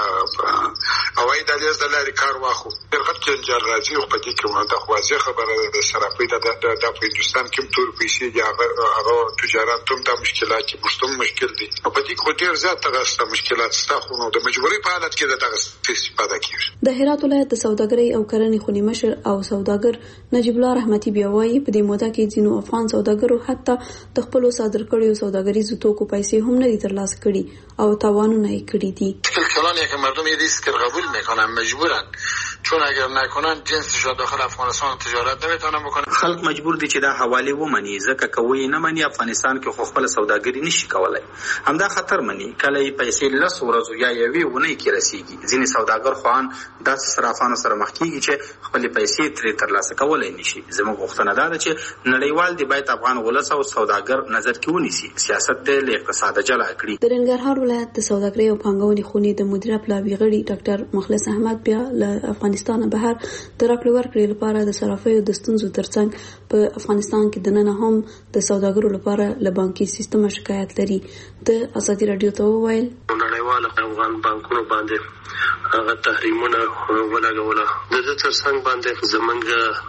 [SPEAKER 14] اوای د لیز د لارې کار واخو هغه کې جار راځي او په دې کې ونه د خوازه خبره د صرافي د د په هندستان کې ټول پیسې دی هغه هغه تجارت هم د مشکلات کې مشتم مشکل دي او په دې کې ډیر زیات تاسو مشکلات ستاسو نو د مجبوري په حالت کې د تاسو استفاده کیږي.
[SPEAKER 11] د هرات ولایت د سوداګرۍ او کرنې خونی مشر او سوداګر نجیب الله رحمتي بیا وایي په دې موده کې ځینو افغان سوداګرو حتی د خپل صادر کړیو سوداګریزو توکو پیسې هم نه ترلاسه کړي او تاوانونه یې کړي دي.
[SPEAKER 14] کلانی که مردم یه ریسک قبول میکنن مجبورن چون اگر نکنن جنسش را داخل افغانستان تجارت نمیتونن بکنن.
[SPEAKER 15] خلک مجبور دي چې دا حواله ومني ځکه کوي نه مني افغانستان کې خو خپل سوداګري نشي کولای. همدا خطر مني کله یې پیسې لس ورځو یا یوې ونې کې رسیږي. ځینې سوداګر خوان داسې صرافانو سره مخ کیږي چې خپل پیسې ترې ترلاسه کولای نشي. زموږ غوښتنه ده چې نړیوال دی باید افغان ولس او سوداګر نظر کې ونیسي، سیاست د اقتصاد جلا کړي.
[SPEAKER 11] د ننګرهار ولایت د سوداګرۍ او پانګونې خونې د مدیره پلاوی غړي ډاکټر مخلص احمد بیا له افغانستان بهر د راکړې ورکړې لپاره د صرافیو د ستونزو ترڅنګ په افغانستان کې د نن هم د سوداګرو لپاره له بانکي سیستم شکایت لري. د ازادي راډیو ته وویل
[SPEAKER 4] نړیوال افغان بانکونو باندې هغه تحریمونه ولګوله د دې ترڅنګ باندې زمونږ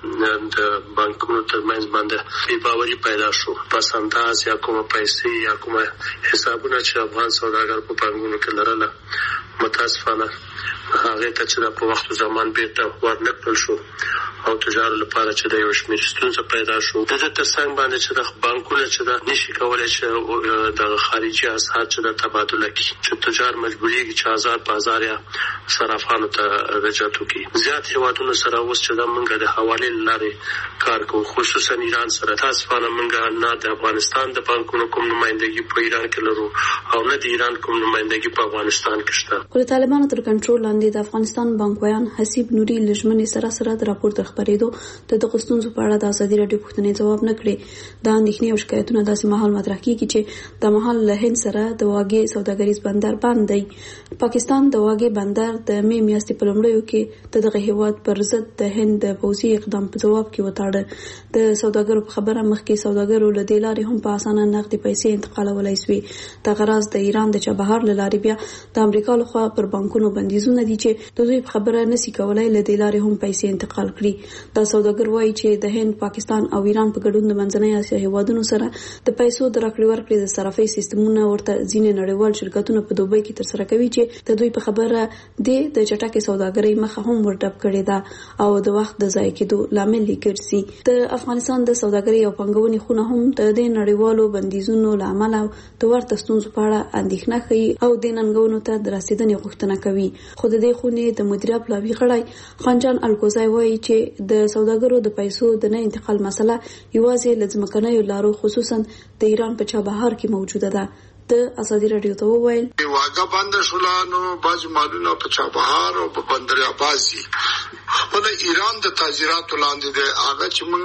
[SPEAKER 4] د بانکونو ترمنځ باندې بې باوري پیدا شو. پس انداز یا کومه پیسې یا کومه حسابونه چې افغان سوداګر په بانکونو کې لرله متاسفانه هغه ته چې په وخت زمان بیرته ورنکړل شو او تجارت لپاره چې د یو شمېر ستونزې پیدا شو. د دې ترڅنګ باندې چې د بانکونو چې د نشي کولای چې د خارجي اسعار چې د تبادله کی چې تجار مجبورېږي چې هزار په هزار یا صرافانو ته رجعت وکړي. زیات هیوادونو سره اوس چې د منګه د حوالې لارې کار کوو، خصوصا ایران سره. تاسفانه منګه نه د افغانستان د بانکونو کوم نمائندګي په ایران کې لرو او نه د ایران کوم نمائندګي په افغانستان کې شته.
[SPEAKER 11] خو طالبانو تر کنټرول لاندې د افغانستان بانکویان حسیب نوري لژمنې سره سره د راپور د خبرېدو د دغه ستونزو په اړه د ازادي راډیو پوښتنې ځواب نه کړي. دا اندېښنې او شکایتونه داسې مهال مطرح کیږي چې د مهال له هند سره د واګې سوداګریز بندر بند دی. پاکستان د واګې بندر د مې میاشتې په لومړیو کې د دغه هیواد پر ضد د هند د پوځي اقدام په جواب کې وتاړه. د سوداګرو په خبره مخکې سوداګرو له دې لارې هم په اسانه نقدي پیسې انتقالولای شوې. د غراز د ایران د چابهار له لارې بیا د امریکا لخوا پر بانکونو بندیزونه دي چې د دوی په خبره نشي کولای له دې لارې هم پیسې انتقال کړي. دا سوداګر وایي چې د هند، پاکستان او ایران په ګډون د منځنۍ اسیا هیوادونو سره د پیسو د راکړې ورکړې د صرافۍ سیستمونه ورته ځینې نړیوال شرکتونه په دوبۍ کې ترسره کوي چې د دوی په خبره د د چټکې سوداګرۍ مخه هم ورډب کړې ده او د وخت د ضایع کېدو لامل ګرځي. د افغانستان د سوداګرۍ او پانګونې خونه هم د دې نړیوالو بندیزونو لامل د ورته ستونزو په اړه اندېښنه ښيي او د ننګونو ته د رسیدنې غوښتنه کوي. خو د دې خونې د مدیره پلاوی غړی خانجان الکوزای وایي چې د سوداګرو د پیسو د نه انتقال مسله یوازې لځمکنیو لارو خصوصا د ایران په چابهار کې موجوده ده. د ازادي راډیو ته وویل
[SPEAKER 14] واګه بند شولانو باج مالونه په چابهار او په بندر عباسي خپل ایران د تاجرات لاندې ده. هغه چې موږ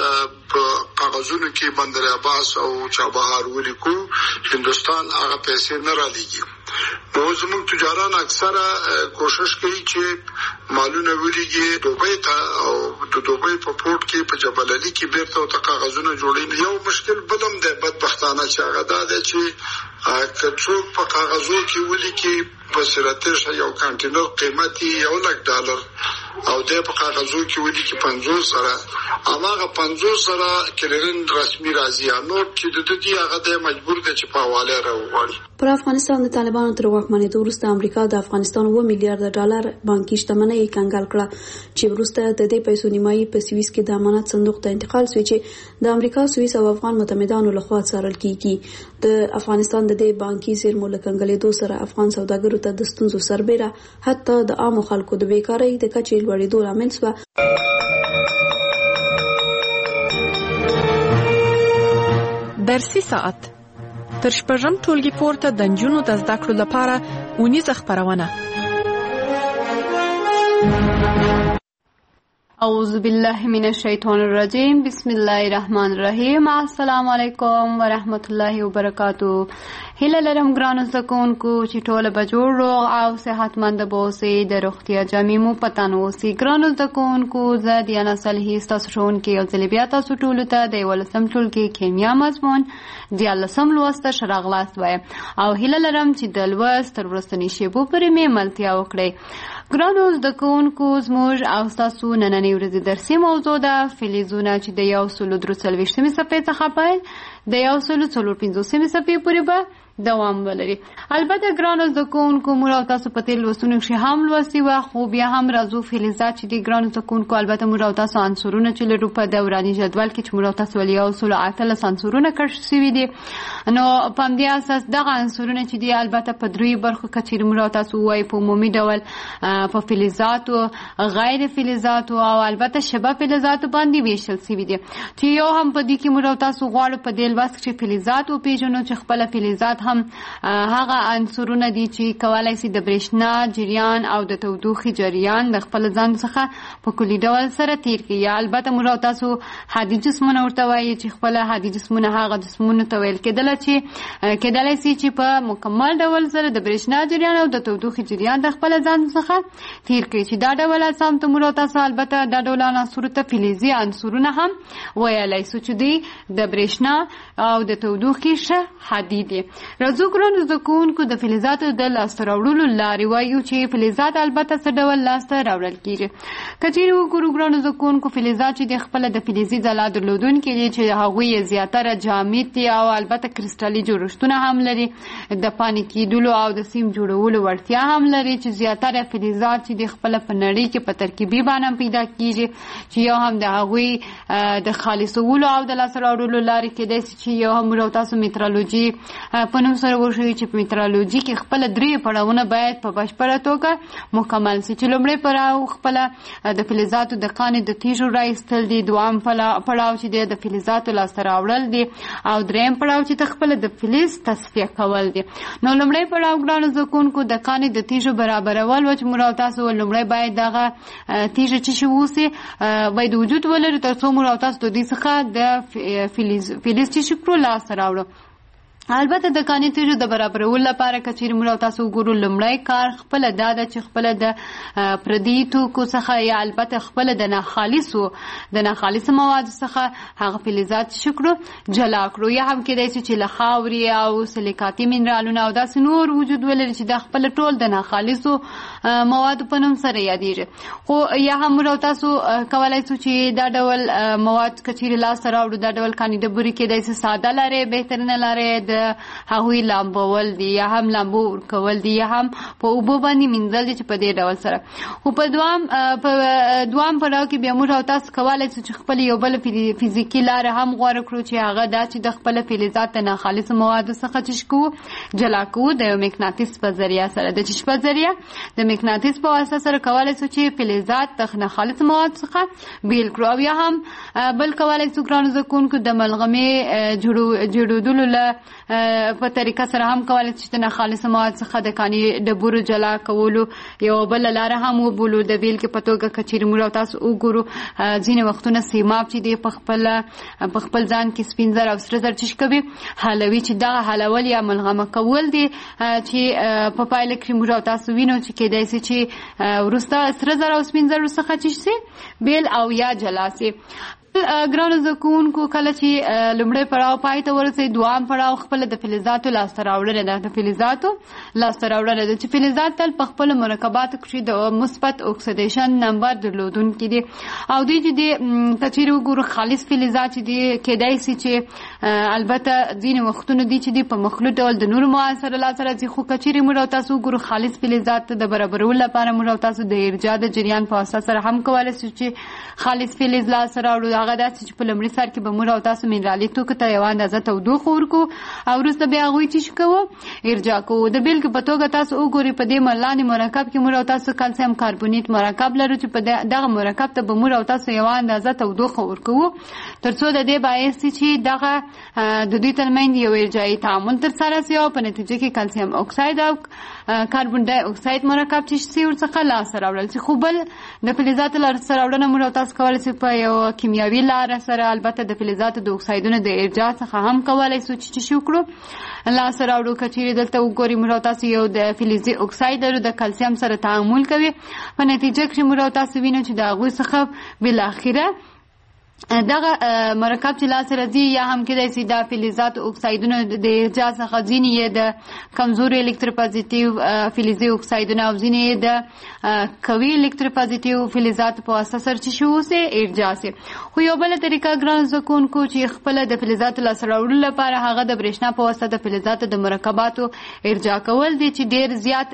[SPEAKER 14] په کاغذونو کې بندر عباس او چابهار ولیکو هندستان هغه پیسې نه را لېږي. نو زموږ تجاران اکثره کوشش کوي چې مالونه ولیږي دوبۍ ته او د دوبۍ په پورت کې په جبل علي کې بیرته او کاغذونه جوړوي. یو مشکل بلم ده بدبختانه چې هغه ده چې که څوک په کاغذو کې ولیکي په صورت یو کانټینر قیمتي یو لک ډالر او او د په کاغذو کې ودی کې پنځوس سره هغه پنځوس سره کلرین رسمي راځي نو چې د دې هغه د مجبور دي چې په حواله راوړي.
[SPEAKER 11] پر افغانستان د طالبانو تر واکمنۍ وروسته امریکا د افغانستان اوه میلیارډ ډالر بانکي شتمنۍ کنګال کړه چې وروسته د دې پیسو نیمایي په سویس کې د امانت صندوق ته انتقال شوی چې د امریکا، سویس او افغان متحدانو لخوا څارل کیږي. د افغانستان د دې بانکي زیرمو له کنګالېدو سره افغان سوداګرو ته د ستونزو سربېره حتی د عامو خلکو د بیکارۍ د کچې لوړېدو لامل شوه.
[SPEAKER 6] درسي ساعت تر شپږم ټولګي پورته د نجونو د زده کړو لپاره اونیزه خپرونه.
[SPEAKER 16] اعوذ بالله من الشیطان الرجیم. بسم الله الرحمن الرحیم. السلام علیکم ورحمت الله وبرکاتو. هیله لرم ګرانو زده کوونکو چې ټول به جوړ روغ او صحتمند اوسئ، د روغتیا جامې مو په تن اوسي. ګرانو زده کوونکو، زه دیانا صالحي ستاسو ښوونکې یو ځل بیا تاسو ټولو ته د یولسم ټولګي کیمیا مضمون دیارلسم لوست ته ښه راغلاست وایم او هیله لرم چې د لوست تر وروستنۍ شیبو پورې مې ملتیا وکړئ. ګرانو زده کوونکو، زموږ او ستاسو نننۍ ورځې درسي موضوع ده فلزونه چې د یو سلو درې څلوېښتمې صفحې څخه پیل د یو سلو څلور پنځوسمې صفحې پورې به دوام ولري. البته ګرانو زده کوونکو، موږ او تاسو په تېر لوستونو کښې هم لوستي وه، خو بیا هم راځو فلزات چې دي ګرانو زده کوونکو. البته موږ او تاسو عنصرونه چې لرو په دوراني جدول کې چې موږ او تاسو ولې یو سلو اتلس عنصرونه کشف شوي دي، نو په همدې اساس دغه عنصرونه چې دي البته په دریو برخو که چېرې موږ او تاسو ووایو په عمومي ډول په فلزاتو، غیر فلزاتو او البته شبه فلزاتو باندې ویشل شوي دي، چې یو هم په دې کې موږ او تاسو غواړو په دې لوست کښې فلزات وپېژنو چې خپله فلزات هم هغه عنصرونه دي چې کولی شي د برېښنا جریان او د تودوخې جریان د خپل ځان څخه په کلي ډول سره تیر کړي. یا البته موږ او تاسو حادي جسمونه ورته وایي چې خپله حادي جسمونه هغه جسمونو ته ویل کېدله چې کېدلی شي چې په مکمل ډول سره د برېښنا جریان او د تودوخې جریان د خپل ځان څخه تیر کړي، چې دا ډول اجسام ته موږ او تاسو البته دا ډول عناصرو ته فلزي عنصرونه هم ویلی شو چې دوی د برېښنا او د تودوخې ښه حادي دي. راځو ګرانو زده کوونکو، د فلزاتو د لاسته راوړلو لارې وایو چې فلزات البته څه ډول لاسته راوړل کېږي. که چېرې وګورو ګرانو زده کوونکو، فلزات چې د خپله د فلزي ځلا درلودونکي دي چې هغوی یې زیاتره جامد دي او البته کرسټلي جوړښتونه هم لري، د پانې کېدلو او د سیم جوړولو وړتیا هم لري، چې زیاتره فلزات چې د خپله په نړۍ کې په ترکیبي بڼه پیدا کېږي، چې یو هم د هغوی د خالصولو او د لاسته راوړلو لارې کېدای شي چې یو هم موږ او تاسو میترالوجي په نوم سره وښیو چې په میترالوجي کې خپله درې پړاوونه باید په بشپړه توګه مکمل شي، چې لومړی پړاو خپله د فلزاتو د قانې د تیږو رایستل دي، دویم پړاو چې دی د فلزاتو لاسته راوړل دي، او دریم پړاو چې د خپله د فلز تصفیه کول دي. نو لومړی پړاو ګرانو زده کوونکو د قانې د تیږو برابرول و چې موږ او تاسو لومړی باید دغه تیږه چې شي اوسي باید وجود ولري تر څو موږ او تاسو د دې څخه د فلز فلز چې شي کړو لاسته راوړو. البته د قانې تیږو د برابرولو لپاره که چېرې موږ او تاسو وګورو، لومړی کار خپله دا ده چې خپله د پردي توکو څخه یا البته خپله د ناخالصو د ناخالصو موادو څخه هغه فلزات چې کړو جلا کړو، یا هم کېدای شي چې له خاورې او سلیکاتي منرالونه او داسې نور وجود ولري چې دا خپله ټول د ناخالصو موادو په نوم سره یادېږي. خو یا هم موږ او تاسو کولی شو چې دا ډول مواد که چېرې لاسته راوړو، دا ډول قانې ډبرې کېدای شي ساده لارې بهترینه لارې د هغوی لامبول دي، یا هم لامبو ورکول دي، یا هم په اوبو باندې مینځل دي چې په دې ډول سره. خو په دوام په دوام پړاو کې بیا موږ او تاسو کولی شو چې خپل یو بل فزیکي لاره هم غوره کړو چې هغه دا چې د خپله فلزات د ناخالصو موادو څخه چې کوو جلا کوو د یو مقناطیس په ذریعه سره، د چې په ذریعه د مقناطیس په واسطه سره کولی شو چې فلزات د ناخالصو موادو څخه بیل کړو. او یا هم بل کولی شو ګرانو زده کوونکو د ملغمې جوړېدلو له په طریقه سره هم کولی چې د ناخالصو مواد څخه د قانې ډبرو جلا کولو یو بله لاره هم وبولو. د بیلګې په توګه که چېرې موږ او تاسو وګورو، ځینې وختونه سیماب چې دی په خپله په خپل ځان کې سپین زر او سره زر چې کوي حلوي، چې دغه حلول یا ملغمه کول دي چې په پایله کې موږ او تاسو وینو چې کېدای شي چې وروسته سره زر او سپین زر څخه چې شي بیل او یا جلا شي. ګرانو زده کوونکو کله چې لومړی پړاو پای ته ورسېد دوام پړاو خپله د فلزاتو لاسته راوړنه ده د فلزاتو لاسته راوړنه ده چې فلزات تل په خپلو مرکباتو کښې د مثبت اکسیدیشن نمبر درلودونکي دي او دوی چې دي که چیرې وګورو خالص فلزات چې دي کیدای سي چې البته ځینې وختونه دي چې دي په مخلوط ډول د نورو موادو سره لاسته راځي خو که چیرې موږ او تاسو وګورو خالص فلزات د برابرولو لپاره موږ او تاسو د ارجاع د جریان په واسطه سره هم کولی شو چې خالص فلز لاسته راوړو هغه داسې چې په لومړي سر کې به موږ او تاسو منرالي توکو ته یوه اندازه تودوخه ورکړو او وروسته بیا هغوی څه شي کوو ارجاع کوو د بیلګې په توګه تاسو وګورئ په دې لاندې مرکب کې موږ او تاسو کلسیم کاربونیت مرکب لرو چې په دغه مرکب ته به موږ او تاسو یوه اندازه تودوخه ورکوو تر څو د دې باعث شي چې دغه د دوی ترمنځ یو ارجاعي تعامل ترسره شي او په نتیجه کې کلسیم اکساید او کاربن ډای اکساید مرکب چې شي ورڅخه لاسته راوړل شي خو بل د فلزاتو لاسته راوړنه موږ او تاسو کولی شو په یو کیمیاوي لاره سره البته د فلزاتو د اکسایدونو د ارجاع څخه هم کولی شو چې شي وکړو لاسته راوړو که چیرې دلته وګورئ موږ او تاسو یو د فلزي اکساید لرو د کلسیم سره تعامل کوي په نتیجه کې موږ او تاسو وینو چې د هغوی څخه بالاخره دغه مرکب چې لاسته راځي یا هم کېدای شي دا فلزات اکسایدونه د ارجاع څخه ځینې یې د کمزوري الکتروپازیټیو فلزي اکسایدونه او ځینې یې د قوي الکتروپازیټیو فلزاتو په واسطه سره چې شي اوسي ارجاع سي خو یو بله طریقه ګرانو زده کوونکو چې خپله د فلزاتو لاسته راوړلو لپاره هغه د برېښنا په واسطه د فلزاتو د مرکباتو ارجاع کول دي چې ډېر زیات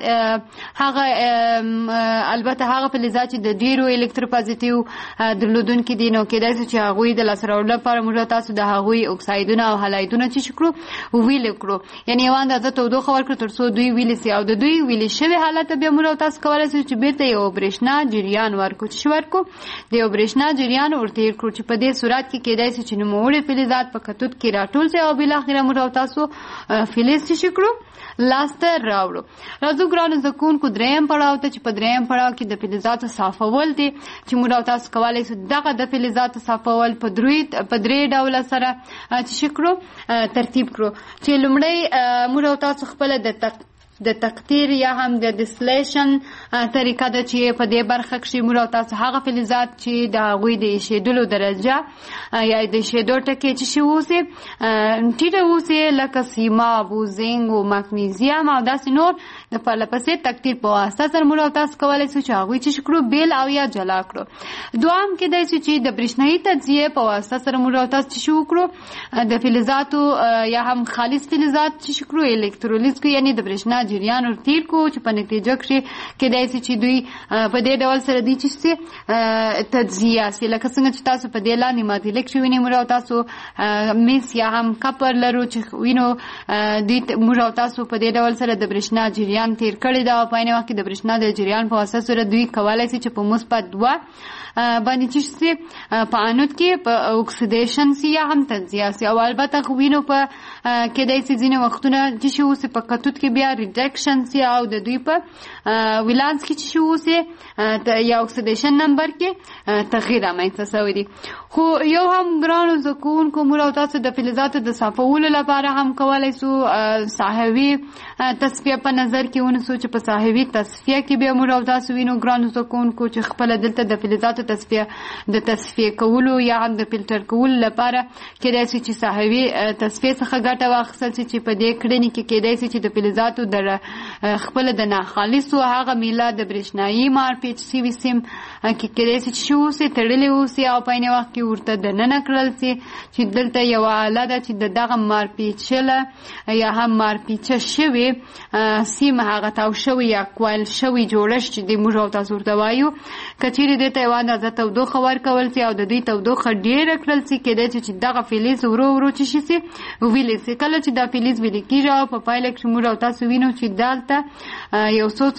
[SPEAKER 16] هغه البته هغه فلزات چې د ډېرو الکتروپازیټیو درلودونکي دي نو کېدای شي چې هغوی د لاسته راوړلو لپاره موږ تاسو د هغوی اکسایدونه او هلایدونه چې کړو ویلې کړو یعنې یوه اندازه تودوخه ورکړو تر څو دوی ویلې سي او د دوی ویلې شوي حالت ته بیا موږ تاسو کولی شو چې بیرته یو برېښنا جریان ورکړو چې ورکړو د یو برېښنا جریان ورتېر کړو چې په دې صورت کې کېدای شي چې نوموړي فلزات په کتود کې راټول سي او بالاخره موږ تاسو فلز چې کړو لاسته راوړو راځو ګرانو زده کوونکو درېیم پړاو ته چې په درېیم پړاو کې د فلزاتو صافول دي چې موږ تاسو کولی شو دغه د فلزاتو صافول په درې ډوله سره چې شي کړو ترتیب کړو چې لومړی موږ تاسو خپله د د تقطیر یا هم د ډسلیشن طریقه ده چې په دې برخه کښې موږ تاسو هغه فلزات چې د هغوی د ایشېدلو درجه یا د ایشېدو ټکي چې شي اوسي ټیټه اوسي لکه سیماب و زنګ و مګنیزیم او داسې نور د پرله پسې تقطیر په واسطه سره موږ تاسو کولی شو چې هغوی چې شي کړو بیل او یا جلا کړو دوام کېدای شي چې د برېښنایي تجزیې په واسطه سره موږ تاسو چې شي وکړو د فلزاتو یا هم خالص فلزات چې شي کړو الکترولیز کړو یعنې د برېښنا جریان ورتېر کړو چې په نتیجه کښې کېدای شي چې دوی په دې ډول سره دوی چې شي تجزیه شي لکه څنګه چې تاسو په دې لاندې معادله کښې وینئ موږ او تاسو میس یا هم کپر لرو چې وینو دوی موږ او تاسو په دې ډول سره د برېښنا جریان تېر کړی ده او په عین وخت کې د برېښنا د جریان په واسطه سره دوی کولی شي چې په مثبت دوه باندې چې شي په انود کې په اکسیدیشن سي یا هم تجزیه سي او البته وینو په کېدای شي ځینې وختونه چې شي اوسي په کتود کې بیا ریډکشن سي او د دوی په ولانس کې چې شي اوسي یا اکسیدیشن نمبر کې تغییر رامنځته شوی دی خو یو هم ګرانو زده کوونکو موږ او تاسو د فلزاتو د صافولو لپاره هم کولی شو ساحوي تصفیه په نظر کې ونیسو چې په ساحوي تصفیه کې بیا موږ او تاسو وینو ګرانو زده کوونکو چې خپله دلته د فلزاتو تصفیه د تصفیه کولو یا هم د فلټر کولو لپاره کېدای شي چې ساحوي تصفیه څخه ګټه واخیستل شي چې په دې کړنې کې کېدای شي چې د فلزاتو د خپله د ناخالصو هغه میله د برېښنایي مارپیچ سوي سیم کې کېدای شي چې اوسي تړلې اوسي او په عین وخت کې ورته دننه کړل شي چې دلته یوه آله ده چې د دغه مارپیچله یا هم مارپیچه شوې سیم هغه تاو شوی یا کوایل شوی جوړښت چې د موږ او تاسو ورته وایو که چیرې دې ته یوه اندازه تودوخه ورکول شي او د دوی تودوخه ډېره کړل شي کېدای شي چې دغه فلز ورو ورو چې شي سي ویلې سي کله چې دا فلز ویلې کېږي او په پایله کې موږ او تاسو وینو چې دلته یو څو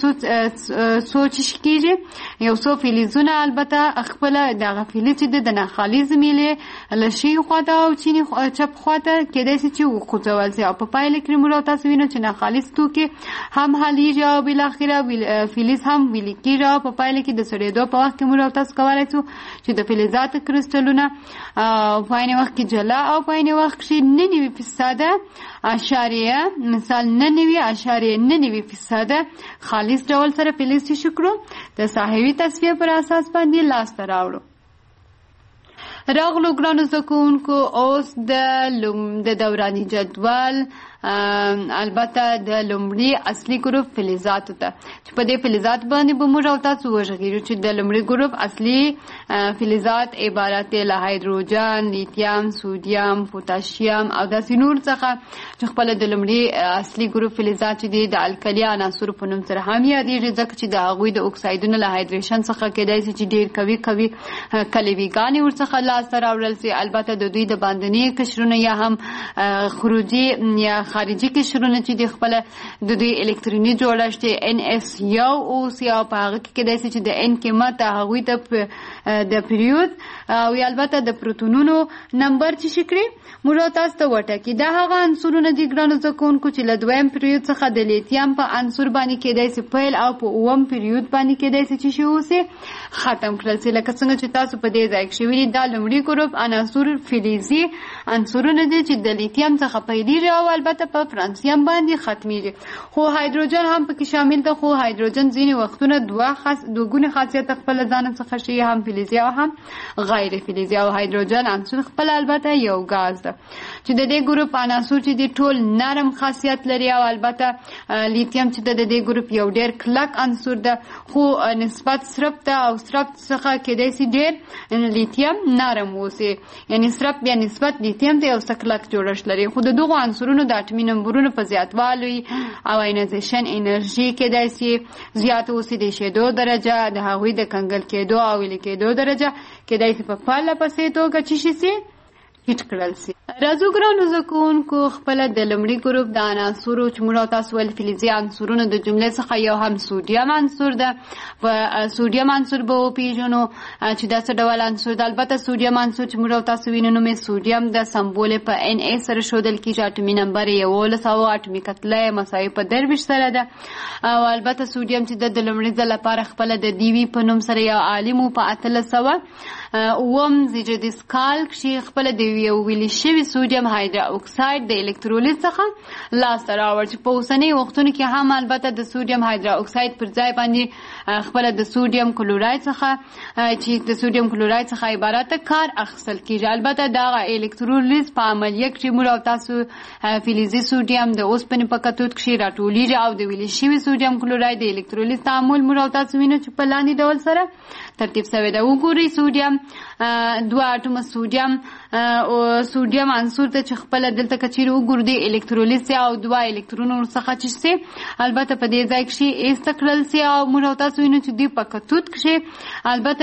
[SPEAKER 16] څو چې کېږي یو څو فلزونه البته خپله دغه فلز چې د ناخالص میلې له شي خواته او چیني چپ خواته کېدای شي چې وخوځول شي او په پایله کې موږ او تاسو وینو چې ناخالص توکي هم حلیږي او بالاخره فلز هم ویلې کېږي او په پایله کې د سړېدو په وخت کې موږ او تاسو کولی شو چې د فلزاتو کرسټلونه په عین وخت کې جلا او په عین وخت کې نه نوي فیصده اشاریه مثال نه نوي اشاریه نه نوي فیصده خالص ډول سره فلز چې شي کړو د ساحوي تصفیه پر اساس باندې لاسته راوړو راغلو ګرانو زده کوونکو اوس د د دوراني جدول البته د لومړي اصلي ګروپ فلزاتو ته چې په دې فلزات باندې به موږ او تاسو وژغېږو چې د لومړي ګروپ اصلي فلزات عبارت له هایدروجن، لیتیم، سودیم، پوتاشیم او داسې نور څخه چې خپل د لومړي اصلي ګروپ فلزات چې دي د الکلي عناصرو په نوم سره هم یادېږي ځکه چې د هغوی د اکسایدونو له هایدریشن څخه کېدای شي چې ډېر قوي قوي کلویګانې ورڅخه لاسته راوړل سي. البته د دوی د باندني قشرونه یا هم خروجي یا خارجي قشرونه چې د خپل د دوی الکتروني جوړښت ان اس یو اوس یا په هغه کې کېدای شي چې د ان قیمت هغوی ته د پیریود او البته د پروتونونو نمبر چې شي کړي موږ تاسو ته وټاکي. دا هغه عنصرونه دي ګرانو زده کوونکو چې له دویم پیریود څخه د لیتیم په عنصر باندې کېدای شي پیل او په اووم پیریود باندې کېدای شي چې شي اوسي ختم کړل شي. لکه څنګه چې تاسو په دې ځای کې شوي دا لومړي ګروپ عناصر فلزي عنصرونه دي چې د لیتیم څخه پیلېږي او البته په فرانسیم باندې ختمیږي. خو هایدروجن هم پکې شامل ده، خو هایدروجن ځینې وختونه دوه خاص دوه ګونه خاصیت خپل ځان څخه شي، هم فلزي او هم غیر فلزي. او هایدروجن عنصر خپل البته یو غاز ده چې د دې ګروپ عناصر چې د ټول نرم خاصیت لري او البته لیتیم چې د دې ګروپ یو ډېر کلک عنصر ده خو نسبت سرب ته او سرب څخه کېدای شي ډېر لیتیم نرم اوسي، یعنی سرب بیا نسبت لیتیم ته یو څه کلک جوړښت لري. خو د دغو عنصرونو د اټومي نمبرونو په زیاتوالي او آینایزیشن انرژي کېدای شي زیات اوسي. د شیدو درجه د هغوی د کنګل کېدو او ویلې کېدو درجه کېدای شي په پرله پسې توګه چې شي سي هیټ کړل سي. راځو ګرانو زده کوونکو خپله د لومړي ګروپ د عناصرو چې موږ او تاسو ویل فلزي عنصرونو د جملې څخه یو هم سودیم عنصر ده. په سودیم عنصر به وپېژنو چې دا څه ډول عنصر ده. البته سودیم عنصر چې موږ او تاسو وینو نوم یې سودیم ده، سمبول یې په ان ای سره ښودل کېږي، اټومي نمبر یې یولس او اټومي کتله یې مساوي په درویشت سره ده. او البته سودیم چې د لومړي ځل لپاره خپله د دیوي په نوم سره یو عالم و په اتلس سوه اووم زیږدیز کال کښې خپله د یو ویلې شوي سودیم هایدرا اکساید د الکترولیز څخه لاسته راوړ چې په اوسنۍ وختونو کې هم البته د سودیم هایدرا اکساید پر ځای باندې خپله د سودیم کلوراید څخه چې د سودیم کلوراید څخه عبارت کار اخیستل کېږي. البته دغه الکترولیز په عملیه کښې موږ او تاسو فلزي سودیم د اوسپنې په کتود کښې راټولیږي او د ویلې شوي سودیم کلوراید د الکترولیز تعامل موږ او تاسو وینو چې په لاندې ډول سره ترتیب شوی ده. وګورئ سودیم دوه اټومه سودیم او سودیم عنصر ته چې خپله دلته که چیرې وګورو د الکترولیز او دوه الکترونو ورڅخه چې سي البته په دې ځای کښې ایسته کړل سي او موږ او تاسو وینو چې دوی په کتود کښې البته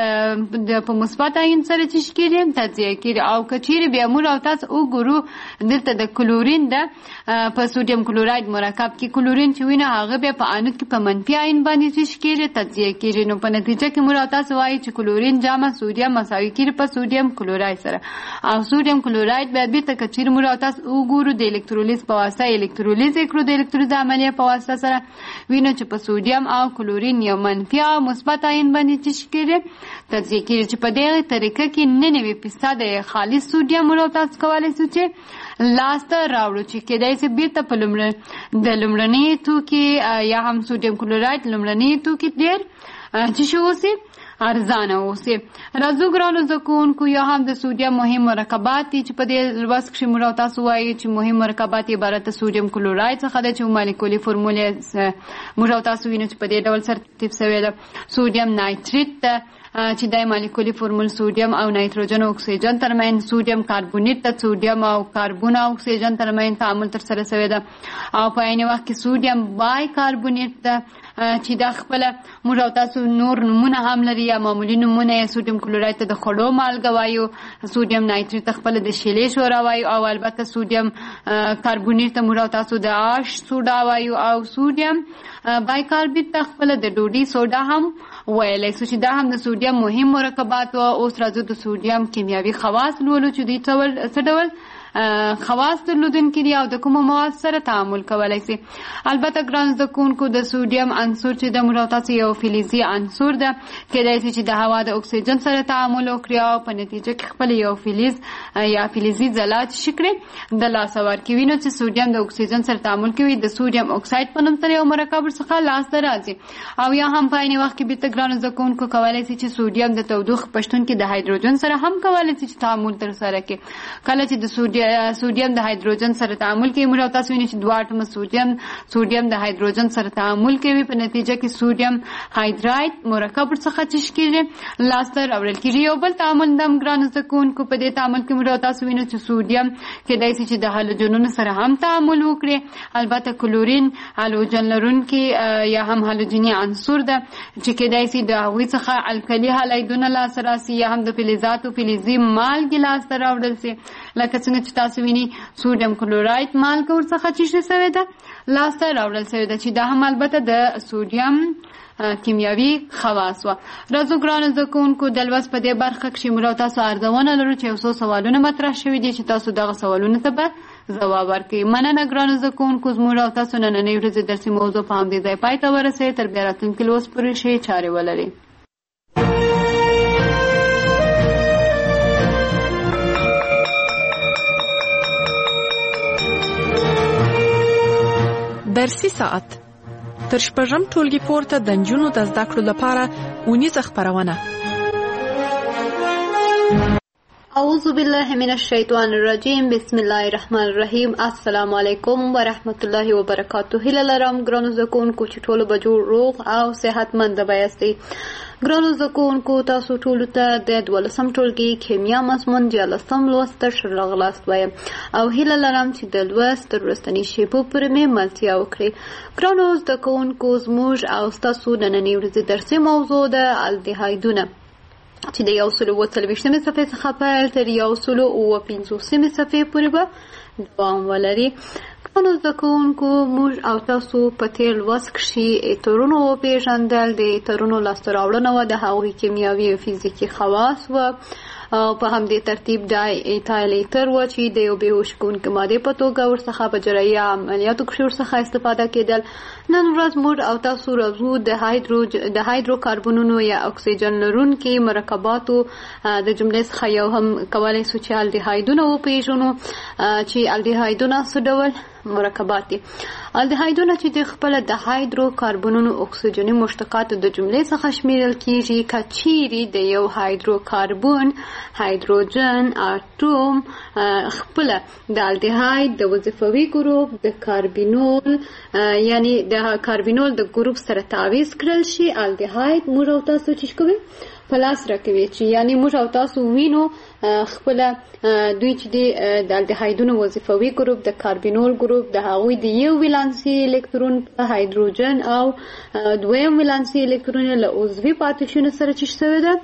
[SPEAKER 16] دوی په مثبت آیون سره چې شي کېږي تجزیه کېږي. او که چیرې بیا موږ او تاسو وګورو دلته د کلورین ده په سودیم کلوراید مرکب کې کلورین چې وینه هغه بیا په انود کې په منفي آیون باندې چې شي کېږي تجزیه کېږي. نو په نتیجه کې موږ او تاسو وایي چې کلورین جمع سودیم مساوي کېږي په سودیم کلوراید سره. او سودیم کلوراید بیا بیرته که چیرې موږ او تاسو وګورو د الکترولیز په واسطه الکترولیز یې کړو د الکترولیز عملیه په واسطه سره وینو چې په سودیم او کلورین یو منفي او مثبت آیون باندې چې شي کېږي تجزیه کېږي چې په دغه طریقه کې نهه نوي فیصده خالص سودیم موږ او تاسو کولی شو چې لاسته راوړو چې کېدای شي بیرته په لومړني د لومړني توکي یا هم سودیم کلوراید لومړني توکي ډېر چې شي اوسي ارزانه اوسي. راځو ګرانو زده کوونکو یا هم د سودیم مهم مرکبات دي چې په دې لوست کښې موږ او تاسو وایو چې مهم مرکبات عبارت د سودیم کلوراید څخه ده چې مالیکولي فورمول یې موږ او تاسو وینو چې په دې ډول سره ترتیب شوی ده. سودیم نایتریت ده چې د مالیکولي فورمول سودیم او نایتروجن او اکسیجن ترمنځ سودیم کاربونیت ته سودیم او کاربون او اکسیجن ترمنځ تعامل ترسره شوی ده. او په عین وخت کې سودیم بای کاربونیت ده چې دا خپله موږ او تاسو نور نومونه هم لري یا معمولي نومونه یې سودیم کلوراید ته د خوړو مالګه وایو، سودیم نایتریت ته خپله د شیلې شوره وایو او البته سودیم کاربونیت ته موږ او تاسو د آش سوډا وایو او سودیم بای کاربونیت ته خپله د ډوډۍ سوډا هم ویلی شو چې دا هم د سودیم مهم مرکبات و. اوس راځو د سودیم کیمیاوي خواص لولو چې دوی څه ډول خواص درلودونکي دي او د کومو مواد سره تعامل کولی شي. البته ګران زده کوونکو د سوډیم عنصر چې د موږ تاسو یو فلزي عنصر ده، کېدای شي چې د هوا د اکسیجن سره تعامل وکړي او په نتیجه کې خپل یو فلز یا فلزي ځلا چې کړي د لاسه ورکوي. نو چې سوډیم د اکسیجن سره تعامل کوي د سوډیم اکساید په نوم سره یو مرکب څخه لاسته راځي. او یا هم په عین وخت کې بیرته ګران زده کوونکو کولی شي چې سوډیم د تودوخې په شتون کې د هایدروجن سره هم کولی شي چې تعامل ترسره کړي. کله چې د سوډیم د هایدروجن سره تعامل کوي موږ تاسو وینئ چې دوه اټومه سوډیم سوډیم د هایدروجن سره تعامل کوي، په نتیجه کې سوډیم هایدراید مرکب څخه چې کېږي لاسته راوړل کېږي. یو بل تعامل د ګران زده کوونکو په دې تعامل کې موږ تاسو وینئ چې سوډیم کېدای شي چې د هالوجنونو سره هم تعامل وکړي. البته کلورین هالوجن لرونکي یا هم هالوجني عنصر ده چې کېدای شي د هغوی څخه الکلي هالایدونه لاسته راسي یا هم د فلزاتو فلزي مالګې لاسته راوړل شي. لکه څنګه چې تاسو وینئ سوډیم کلوراید مالګه ورڅخه چې شوې ده لاسته راوړل شوې ده چې دا هم البته د سوډیم کیمیاوي خواص وه. راځو ګرانو زده کوونکو د لوست په دې برخه کښې موږ تاسو ارزونه لرو چې یو څو سوالونه مطرح شوي دي چې تاسو دغه سوالونو ته به ځواب ورکړئ. مننه ګرانو زده کوونکو، زموږ او تاسو نننۍ ورځې درسي موضوع په همدې ځای پای ته ورسوئ. تر بیا راتلونکي لوست پورې ښې چارې ولرئ.
[SPEAKER 6] درسي ساعت تر شپږم ټولګي پورته د نجونو د زده کړو لپاره اونیزه خپرونه.
[SPEAKER 16] اعوذ بالله من الشیطان الرجیم، بسم الله الرحمن الرحیم. السلام علیکم ورحمت الله وبرکاته. هیله لرم ګرانو زده کوونکو چې ټول به جوړ روغ او صحتمند به یاستئ. ګرانو زده کوونکو تاسو ټولو ته د دولسم ټولګي کیمیا مضمون دیارلسم لوست ته ښه راغلاست وایم او هیله لرم چې د لوست تر وروستنۍ شېبو پورې مې ملتیا وکړئ. ګرانو زده کوونکو زموږ او ستاسو نننۍ ورځې درسي موضوع ده الدهایدونه چې د یو سلو اووه څلوېښتمې صفحې څخه پیل تر یو سلو اووه پنځوسمې صفحې پورې به دوام ولري. ګرانو زده کوونکو موږ او تاسو په تېر لوست کښې ایترونو وپېژندل، د ایترونو لاسته راوړنه وه، د هغوی کیمیاوي او فزیکي خواص وه او په همدې ترتیب د ایتایل ایتر وه چې د یو بېهوش کوونکې مادې په توګه ورڅخه په جراحي عملیاتو کښې ورڅخه استفاده کېدل. نن ورځ موږ او تاسو راځو د هایدرو د هایدرو کاربونونو یا اکسیجن لرونکي مرکباتو د جملې څخه یو هم کولی شو چې الدهایدونه وپېژنو چې الدهایدونه څه ډول مرکبات دي. الدهایدونه چې د خپله د هایدرو کاربونونو اکسیجني مشتقاتو د جملې څخه شمیرل کېږي که چیرې د یو هایدرو کاربون هایدروجن اتوم خپله د الدهاید د وظیفوي ګروپ د کاربینول یعنی د کاربینول د ګروپ سره تعویض کړل شي، الدهاید موږ او تاسو چې کوي په لاس راکوي چې یعنی موږ او تاسو وینو خپله دوی چې دی د الدهایدونو وظیفوي ګروپ د کاربینول ګروپ د هغوی د یو ولانسي الکترون په هایدروجن او دویم ولانسي الکترون له عضوي پاتې سره چې شوی ده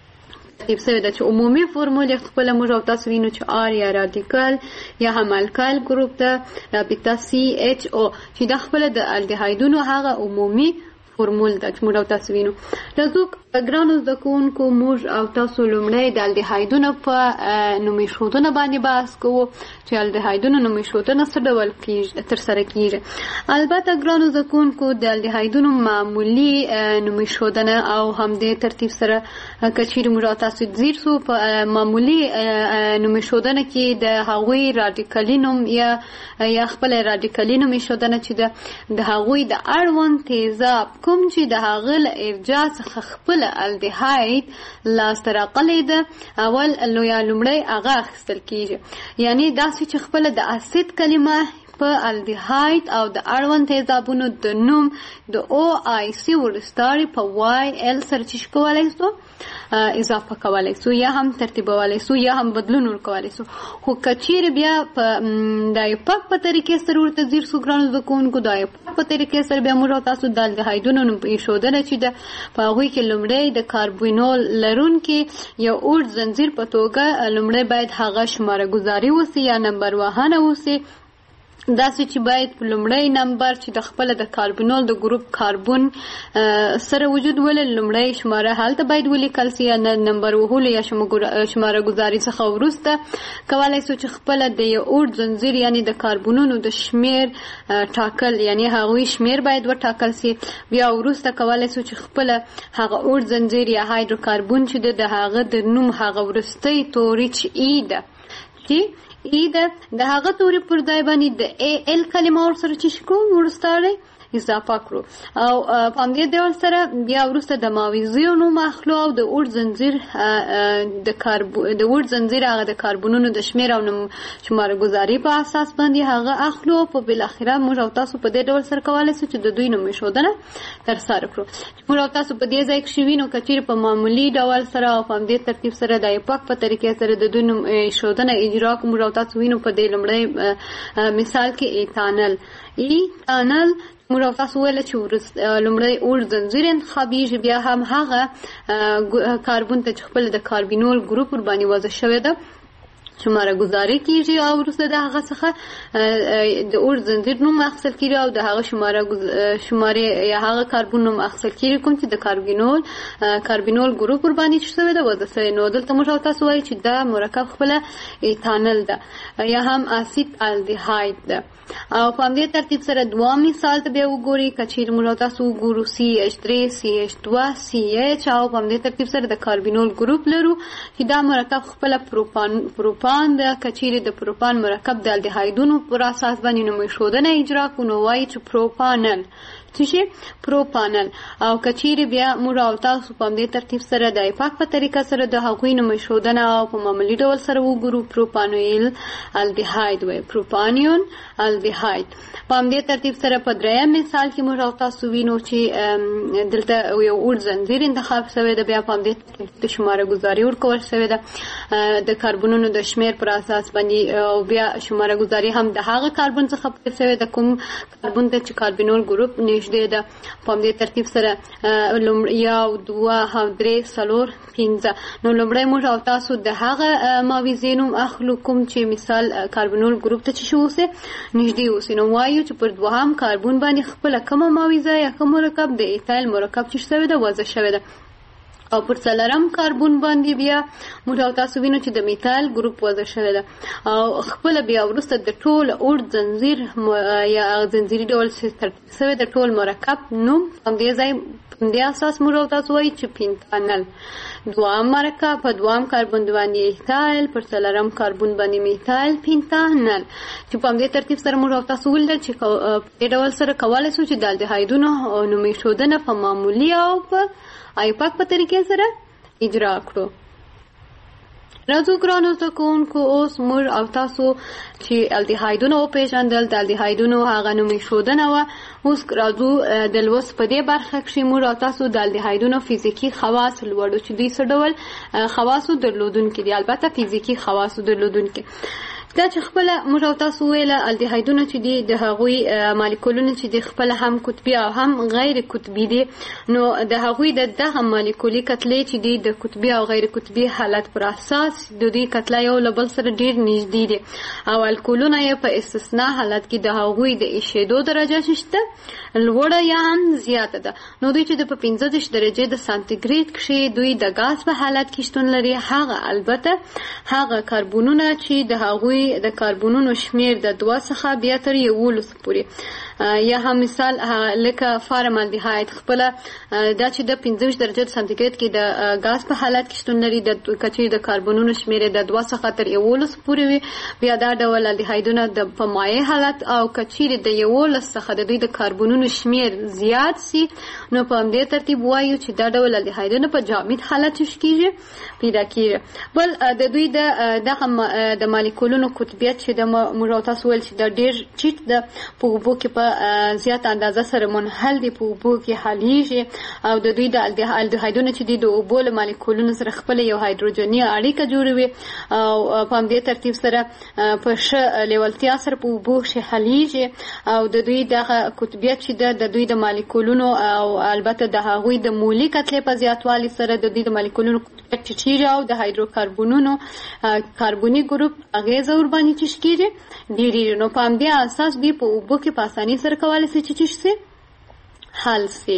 [SPEAKER 16] ترتیب شوی ده چې عمومي فورمول یې خپله موږ او تاسو وینو چې آر یا رادیکال یا هم الکایل ګروپ ته رابطه سی ایچ او چې دا خپله د الدهایدونو هغه عمومي فورمول ده چې موږ او تاسو وینو. راځو ګرانو زده کوونکو موږ او تاسو لومړی د الدهایدونو په نومېښودنه باندې بحث کوو چې الدهایدونو نومېښودنه څه ډول ترسره کېږي. البته ګرانو زده کوونکو د الدهایدونو معمولي نومېښودنه او همدې ترتیب سره که چیرې موږ او تاسو ځیر شو په معمولي نومېښودنه کې د هغوی رادیکالي نوم یا یا خپله رادیکالي نومېښودنه چې د د هغوی د اړوند تیزاب کوم چې د هغه له ارجاع څخه خپل الدهاید لاسته راغلی ده اول لویا لومړی هغه اخیستل کېږي، یعنی داسې چې خپله د اسید کلمه په الدهاید او د اړوند تیزابونو د نوم د او آی سی ورستاري په وای ال سره چې کولی شو اضافه کولی شو یا هم ترتیبولی شو یا هم بدلون ورکولی شو. خو که چیرې بیا په د ایپاک په طریقې سره ورته ځیر شو ګرانو زده کوونکو د ایپاک په طریقې سره بیا موږ تاسو د الدهایدونو نوم ایښودنه چې ده په هغوی کې لومړی د کاربینول لرونکي یو اوږد زنځیر په توګه لومړی باید هغه شماره ګذاري وسي یا نمبر وهنه وسي داسې چې باید په لومړی نمبر چې د خپل د کاربونول د ګروپ کاربون سره وجود ولري لومړی شماره هلته باید ولیکل سي. نمبر وهلو یا شماره ګزاري څخه وروسته کولای شو چې خپل د یو اوږد ځنځیر یعنی د کاربونونو د شمیر ټاکل یعنی هغوی شمیر باید وټاکل سي. بیا وروسته کولای شو چې خپل هغه اوږد ځنځیر یا هایدروکاربون چې د هغه د نوم هغه وروستۍ توري چې ای ده چې ای ده د هغه توري پر ځای باندې د ای ال کلمه ورسره چې کوم ورستاړي اضافه کړو او په همدې ډول سره بیا وروسته د ماویزیو نوم اخلو او د اوږد ځنځیر د کاربو د اوږد ځنځیر هغه د کاربونونو د شمیر او شماره ګزاري په اساس باندې هغه اخلو. په بالاخره موږ او تاسو په دې ډول سره کولای شو چې د دوی نوم ایښودنه ترسره کړو. موږ او تاسو په دې ځای کې شوي نو که چیرې په معمولي ډول سره او په همدې ترتیب سره د ایپاک په طریقې سره د دوی نوم ایښودنه اجرا کړو. موږ او تاسو وینو په دې لومړی مثال کې ایتانل ایتانل موږ او تاسو ویل چې لومړی اوږد ځنځیر انتخابیږي بیا هم هغه کاربون ته چې خپل د کاربینول ګروپ ورباندې وضع شوی ده شماره گذاری کیږي او وروسته د هغه څخه د اوږد ځنځیر نوم اخیستل کیږي او د هغه شماره شماره یا هغه کاربون نوم اخیستل کیږي کوم چې د کاربینول کاربینول ګروپ ورباندې شوی ده وضع شوی. نو دلته موږ او تاسو وایو چې دا مرکب خپل ایتانل ده یا هم اسید الډیهاید ده. او په همدې ترتیب سره دوام مثال ته بیا وګورئ که چیرې موږ تاسو وګورو سی ایچ درې سی ایچ دوه سی ایچ او په همدې ترتیب سره د کاربینول ګروپ لرو چې دا مرکب خپله پروپان پروپان ده. که چیرې د پروپان مرکب د الډیهایدونو پر اساس باندې نوم ایښودنه اجرا کړو نو وایي چې پروپانل څه شي پروپانل. او که چیرې بیا موږ او تاسو په همدې ترتیب سره د ایپاک په طریقه سره د هغوی نوم ایښودنه او په معمولي ډول سره وګورو پروپانویل الډیهاید وایي پروپانیون الډیهاید. په همدې ترتیب سره په دریم مثال کې موږ او تاسو وینو چې دلته یو اوږد ځنځیر انتخاب شوی ده. بیا په همدې ترتیب د شماره ګزاري ورکول شوې ده د کاربونونو د شمیر پر اساس باندې او بیا شماره ګزاري هم د هغه کاربون څخه پیل شوې ده کوم کاربون ته چې کاربینول ګروپ نږدې ده. په همدې ترتیب سره یو دوه او درې څلور پنځه. نو لومړی موږ او تاسو د هغه ماویزې نوم اخلو کوم چې مثال کاربینول ګروپ ته چې شو اوسي نږدې اوسي. نو وایو چې پر دوهم کاربون باندې خپله کومه ماویزه یا کوم مرکب د ایتایل مرکب چې شوی ده وضع شوی ده. او پر څلورم کاربون باندې بیا موږ او تاسو وینو چې د میتایل ګروپ وضع شوی ده او خپله بیا وروسته د ټول اوږد ځنځیر یا ځنځیري ډول ترتیب شوی د ټول مرکب نوم همدې ځای همدې اساس موږ او تاسو وایو چې پینتانل. دوام مرکب په دوام کاربون باندې ایتایل پر څلورم کاربون باندې میتایل پینتانل چې په همدې ترتیب سره موږ او تاسو ولیدل چې په دې ډول سره کولی شو چې د الډیهایدونو نوم ایښودنه په معمولي او په ایپاک په طریقې سره اجرا کړو. راځو ګرانو زده کوونکو اوس موږ او تاسو چې الډیهایدونه وپېژندل د الډیهایدونو هغه نوم ایښودنه وه. اوس راځو د لوست په دې برخه کښې موږ او تاسو د الډیهایدونو فزیکي خواص لوړو چې دوی څه ډول خواصو درلودونکي دي. البته فزیکي خواصو درلودونکي دا چې خپله موږ او تاسو ویله الډیهایدونه چې دي د هغوی مالیکولونه چې دي خپله هم قطبي او هم غیر قطبي دي. نو د هغوی د دغه مالیکولي کتلې چې دي د قطبي او غیر قطبي حالت پر اساس د دوی کتله یو له بل سره ډېر نږدې دي او الکولونه یې په استثنا حالت کې د هغوی د ایښېدو درجه چې شته لوړه یا هم زیاته ده. نو دوی چې د په پنځه دېرش درجې د سانتیګریډ کښې دوی د ګاز په حالت کې شتون لري هغه البته هغه کاربونونه چې د هغوی د کاربونونو شمیر د دوه څخه بیا تر یولسو پورې یا هم مثال لکه فارمالډیهاید خپله دا چې د پنځه ویشت درجه سانتیګریډ کې د ګاز په حالت کې شتون لري د کچې د کاربونونو شمیر د دوه څخه تر یولسو پورې وي. بیا دا ډول الډیهایدونه د په مایع حالت او کچې د یولس څخه د دوی د کاربونونو شمیر زیات سي نو په همدې ترتیب وایو چې دا ډول الډیهایدونه په جامد حالت کېږي پیدا کېږي. بل د دوی د دغه د مالیکولونو قطبیت چې د موږ او تاسو ویل چې دا ډېر ټیټ ده په اوبو کې په زیات اندازه سره منحل دي په اوبو کې حلیږي او د دوی د الډیهایدونه چې دي د اوبو له مالیکولونو سره خپله یو هایدروجني اړیکه جوړوي او په همدې ترتیب سره په ښه لیوالتیا سره په اوبو کښې حلیږي او د دوی دغه قطبیت چې ده د دوی د مالیکولونو او البته د هغوی د مولي کتلې په زیاتوالي سره د دوی د مالیکولونو قطبیت ټیټیری او د هایدروکاربونونو کاربوني ګروپ اغیزه ور باندې چش کیږي ډیری نو په همدې اساس دی په اوبو کې په اسانۍ سره کولای شي چې چش سي حل سي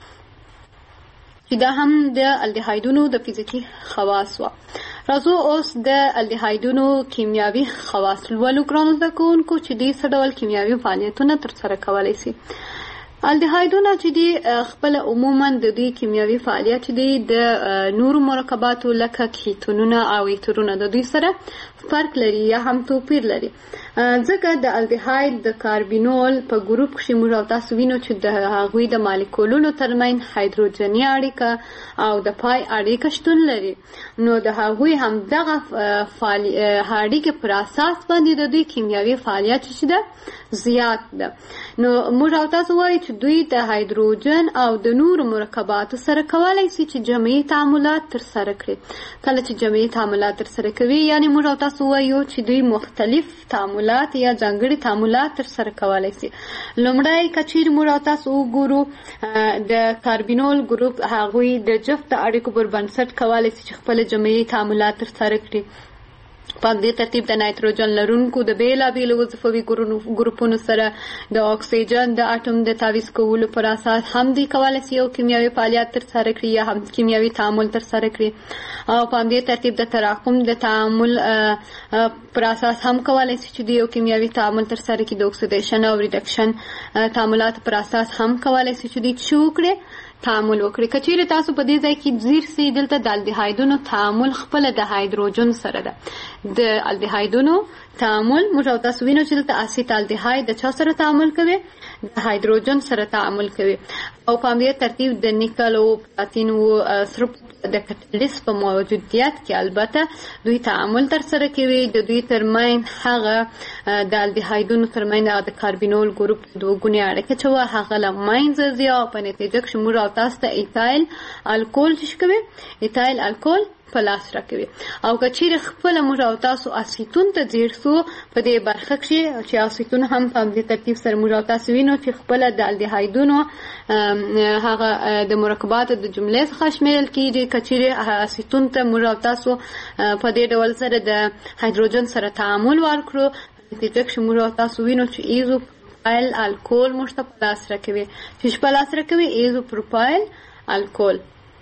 [SPEAKER 16] چې دا هم د الډیهایدونو د فزیکی خواص و. راځو اوس د الډیهایدونو کیمیاوي خواص ولولو ګرانو زده کوونکو چې دوی څه ډول کیمیاوي فعالیتونه ترسره کولی شي. الډیهایدونه چې دي خپل عموما د دوی کیمیاوي فعالیت چې دي د نورو مرکباتو لکه کیتونونه او ایترونه د دوی سره فرق لري یا هم توپیر لري. ځکه د الډیهاید د کاربینول په ګروپ کې موږ او تاسو وینو چې د هغوی د مالیکولونو ترمنځ هایدروجني اړیکه او د پای اړیکه شتون لري. نو د هغوی هم دغه اړیکې پر اساس باندې د دوی کیمیاوي فعالیت چې ده زیات ده. نو موږ او تاسو وایو چې دوی د هایدروجن او د نورو مرکباتو سره کولای شي چې جمعي تعاملات ترسره کړي. کله چې جمعي تعاملات ترسره کوي یعنی موږ او تاسو وایو چې دوی مختلف تعاملات یا ځانګړي تعاملات ترسره کولای شي. لومړی که چیرې موږ او تاسو وګورو د کاربینول ګروپ هغوی د جفت اړیکو پر بنسټ کولای شي چې خپل جمعي تعاملات ترسره کړي. په دې ترتیب د نایتروجن لرونکو د بیلابیلو وظیفوي ګروپونو سره د اکسیجن د اټوم د تعویض کولو پر اساس هم دوی کولی شي یو کیمیاوي فعالیت ترسره کړي یا هم کیمیاوي تعامل ترسره کړي. او په دې ترتیب د تراکم د تعامل پر اساس هم کولی شي چې د یو کیمیاوي تعامل ترسره کړي. د اکسیدیشن او ریډکشن تعاملات پر اساس هم کولی شي چې دوی څه وکړي تعامل وکړي. که چیرې تاسو په دې ځای کې ځیر سئ دلته د الډیهایدونو تعامل خپله د هایدروجن سره ده. د الډیهایدونو تعامل موږ او تاسو وینو چې دلته اسید الډیهاید د چا سره تعامل کوي؟ د هایدروجن سره تعامل کوي. او په همدې ترتیب د نیکل او پلاتین او سرپ د کټلیس په موجودیت کې البته دوی تعامل ترسره کوي. د دوی ترمنځ هغه د الډیهایدونو ترمنځ د کاربینول ګروپ دوه ګونې اړیکه چې وه هغه له منځه ځي او په نتیجه کې موږ او تاسو ته ایتایل الکول چې کوي ایتایل الکول په لاس راکوي. او که چیرې خپله موږ او تاسو اسیتون ته ځیر سو په دې برخه کې چې اسیتون هم په همدې ترتیب سره موږ او تاسو وینو چې خپله د الډیهایدونو هغه د مرکباتو د جملې څخه شمیرل کېږي. که چیرې اسیتون ته موږ او تاسو په دې ډول سره د هایدروجن سره تعامل ورکړو په نتیجه کې موږ او تاسو وینو چې ایزو پروپایل الکول موږ ته په لاس راکوي. چې په لاس راکوي ایزو پروپایل الکول.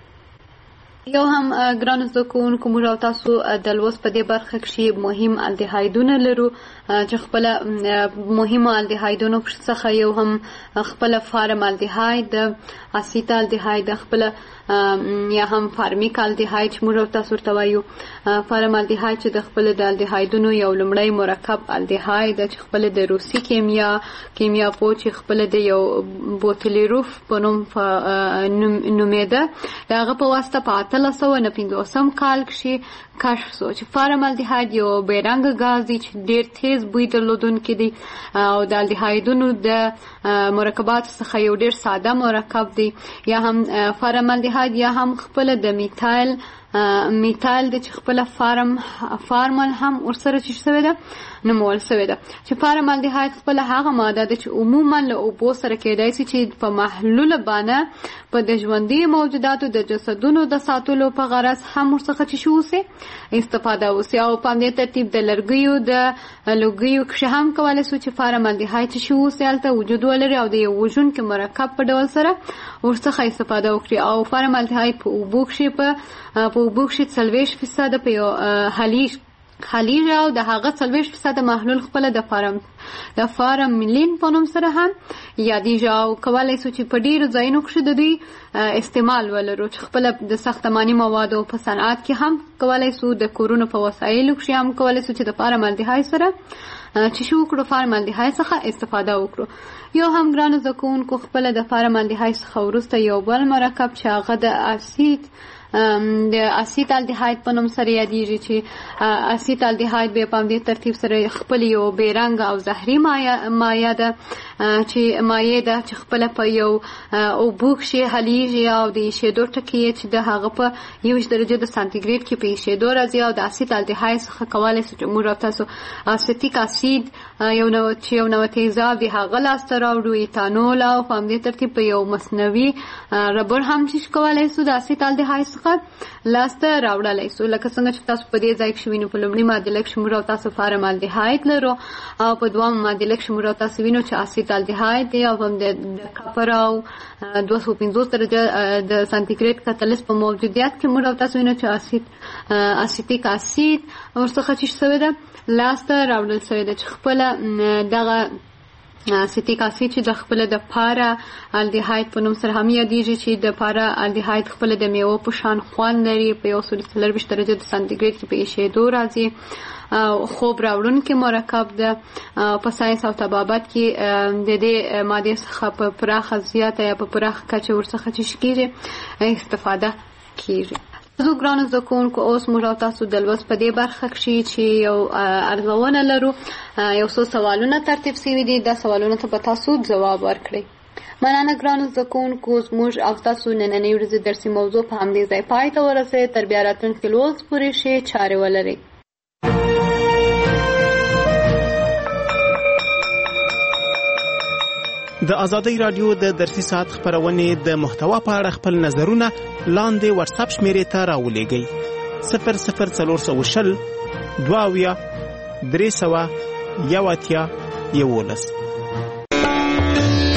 [SPEAKER 16] یو هم ګرانو زده کوونکو موږ او تاسو د لوست په دې برخه کې مهم الډیهایدونه لرو چې خپله مهمو الډیهایدونو څخه یو هم خپله فارم الډیهاید د اسیت الډیهاید خپله یا هم فارمیک الډیهاید چې موږ او تاسو ورته وایو. فارم الډیهاید چې د خپله د الډیهایدونو یو لومړی مرکب الډیهاید چې خپله د روسي کیمیا کیمیا پوه چې خپله د یو بوتلیروف په نوم نومېده د هغه په واسطه په اتلس سوه نه پنځوسم کال کښې کشف سو چې فارم الډیهاید یو بېرنګه ګاز دی چې ډېر تیز بوی درلودونکی دی او د الډیهایدونو د مرکباتو څخه یو ډېر ساده مرکب دی. یا هم فارم الډیهاید یا هم خپله د میتایل میتایل د چې خپله فارم فارمل هم ورسره چې شوې ده نومول شوې ده. چې فارم الډیهاید خپله هغه ماده ده چې عموما له اوبو سره کیدای شي چې په محلوله بانه په د ژوندي موجوداتو د جسدونو د ساتلو په غرض هم ورڅخه چې شو وسي استفاده وسي. او په همدې ترتیب د لرګیو د لوګیو کښې هم کولی شو چې فارم الډیهاید چې شو وسي هلته وجود ولري او د یو وژونکي مرکب په ډول سره ورڅخه استفاده وکړي. او فارم الډیهاید په اوبو کښې په په اوبو کښې څلوېښت فیصده په یو حلیز حلیز او د هغه څلوېښت فیصده محلول خپله د فارم د فارم ملین په نوم سره هم یادېږي. او کولی شو چې په ډېرو ځایونو کښې د دوی استعمال ولرو چې خپله د ساختماني موادو په صنعت کې هم کولی شو د کورونو په وسایلو کښې هم کولی شو چې د فارم الډیهاید سره چې شو وکړو فارم الډیهاید څخه استفاده وکړو. یو هم ګرانو زده کوونکو خپله د فارم الډیهاید څخه وروسته یو بل مرکب چې هغه د اسید د اسید الډیهاید په نوم سره یادېږي چې اسید الډیهاید بیا په همدې ترتیب سره خپل یو بې رنګه او زهري مایع ده چې مایع ده چې خپل په یو او بوک شي حلیږي او د شیدو ټکی چې د هغه په یو درجه د سانتیګریډ کې په شیدو راځي او د اسید الډیهاید څخه کولای شي چې موږ تاسو اسیټیک اسید یو نو چې یو نو تیزاب دی هغه لاسته راوړو ایتانول او په همدې ترتیب په یو مصنوعي ربر هم چې کولای شي د اسید الډیهاید څخه لاسته راوړلای شي لکه څنګه چې تاسو په دې ځای کې وینئ په لومړي معادله کې موږ تاسو فارمالډیهاید لرو او په دوام معادله کې موږ تاسو وینئ چې اسید الډیهاید دی او هم د کاپر او دوه سوه پنځوس درجه د سانتیګریډ کتلس په موجودیت کې موږ تاسو وینئ چې اسید اسیټیک اسید ورڅخه چې څه ده لاسته راوړل شوی دی چې خپل دغه اسیټیک اسید چې د خپل د پارا الډیهاید په نوم سره هم یادېږي چې د پارا الډیهاید خپل د میوه په شان خوند لري په یو سل څلرویشت درجه د سانتیګریډ کې په ایشېدو راځي خوب راوړونکي مرکب ده په ساینس او طبابت کې د دې مادې څخه په پراخه زیاته یا په پراخه کچه ورڅخه چې کېږي استفاده کېږي. زه ګرانو زده کوونکو اوس موږ تاسو د لوست په دې برخه کې چې یو ارزونه لرو یو څو سوالونه ترتیب شوي دي دا سوالونه ته به تاسو ځواب ورکړئ. مننه ګرانو زده کوونکو زموږ او تاسو نننۍ ورځې درسي موضوع په همدې ځای پای ته ورسېد. تر بیا راتلونکي لوست پورې ښې چارې ولرئ.
[SPEAKER 1] د ازادۍ رادیو د درسي ساعت خبرونه د محتوا په اړه خپل نظرونه لاندې واتس اپ شمیرې ته راولېږئ صفر صفر څلور سوه شل دوه اویا درې سوه یو اتیا یولس.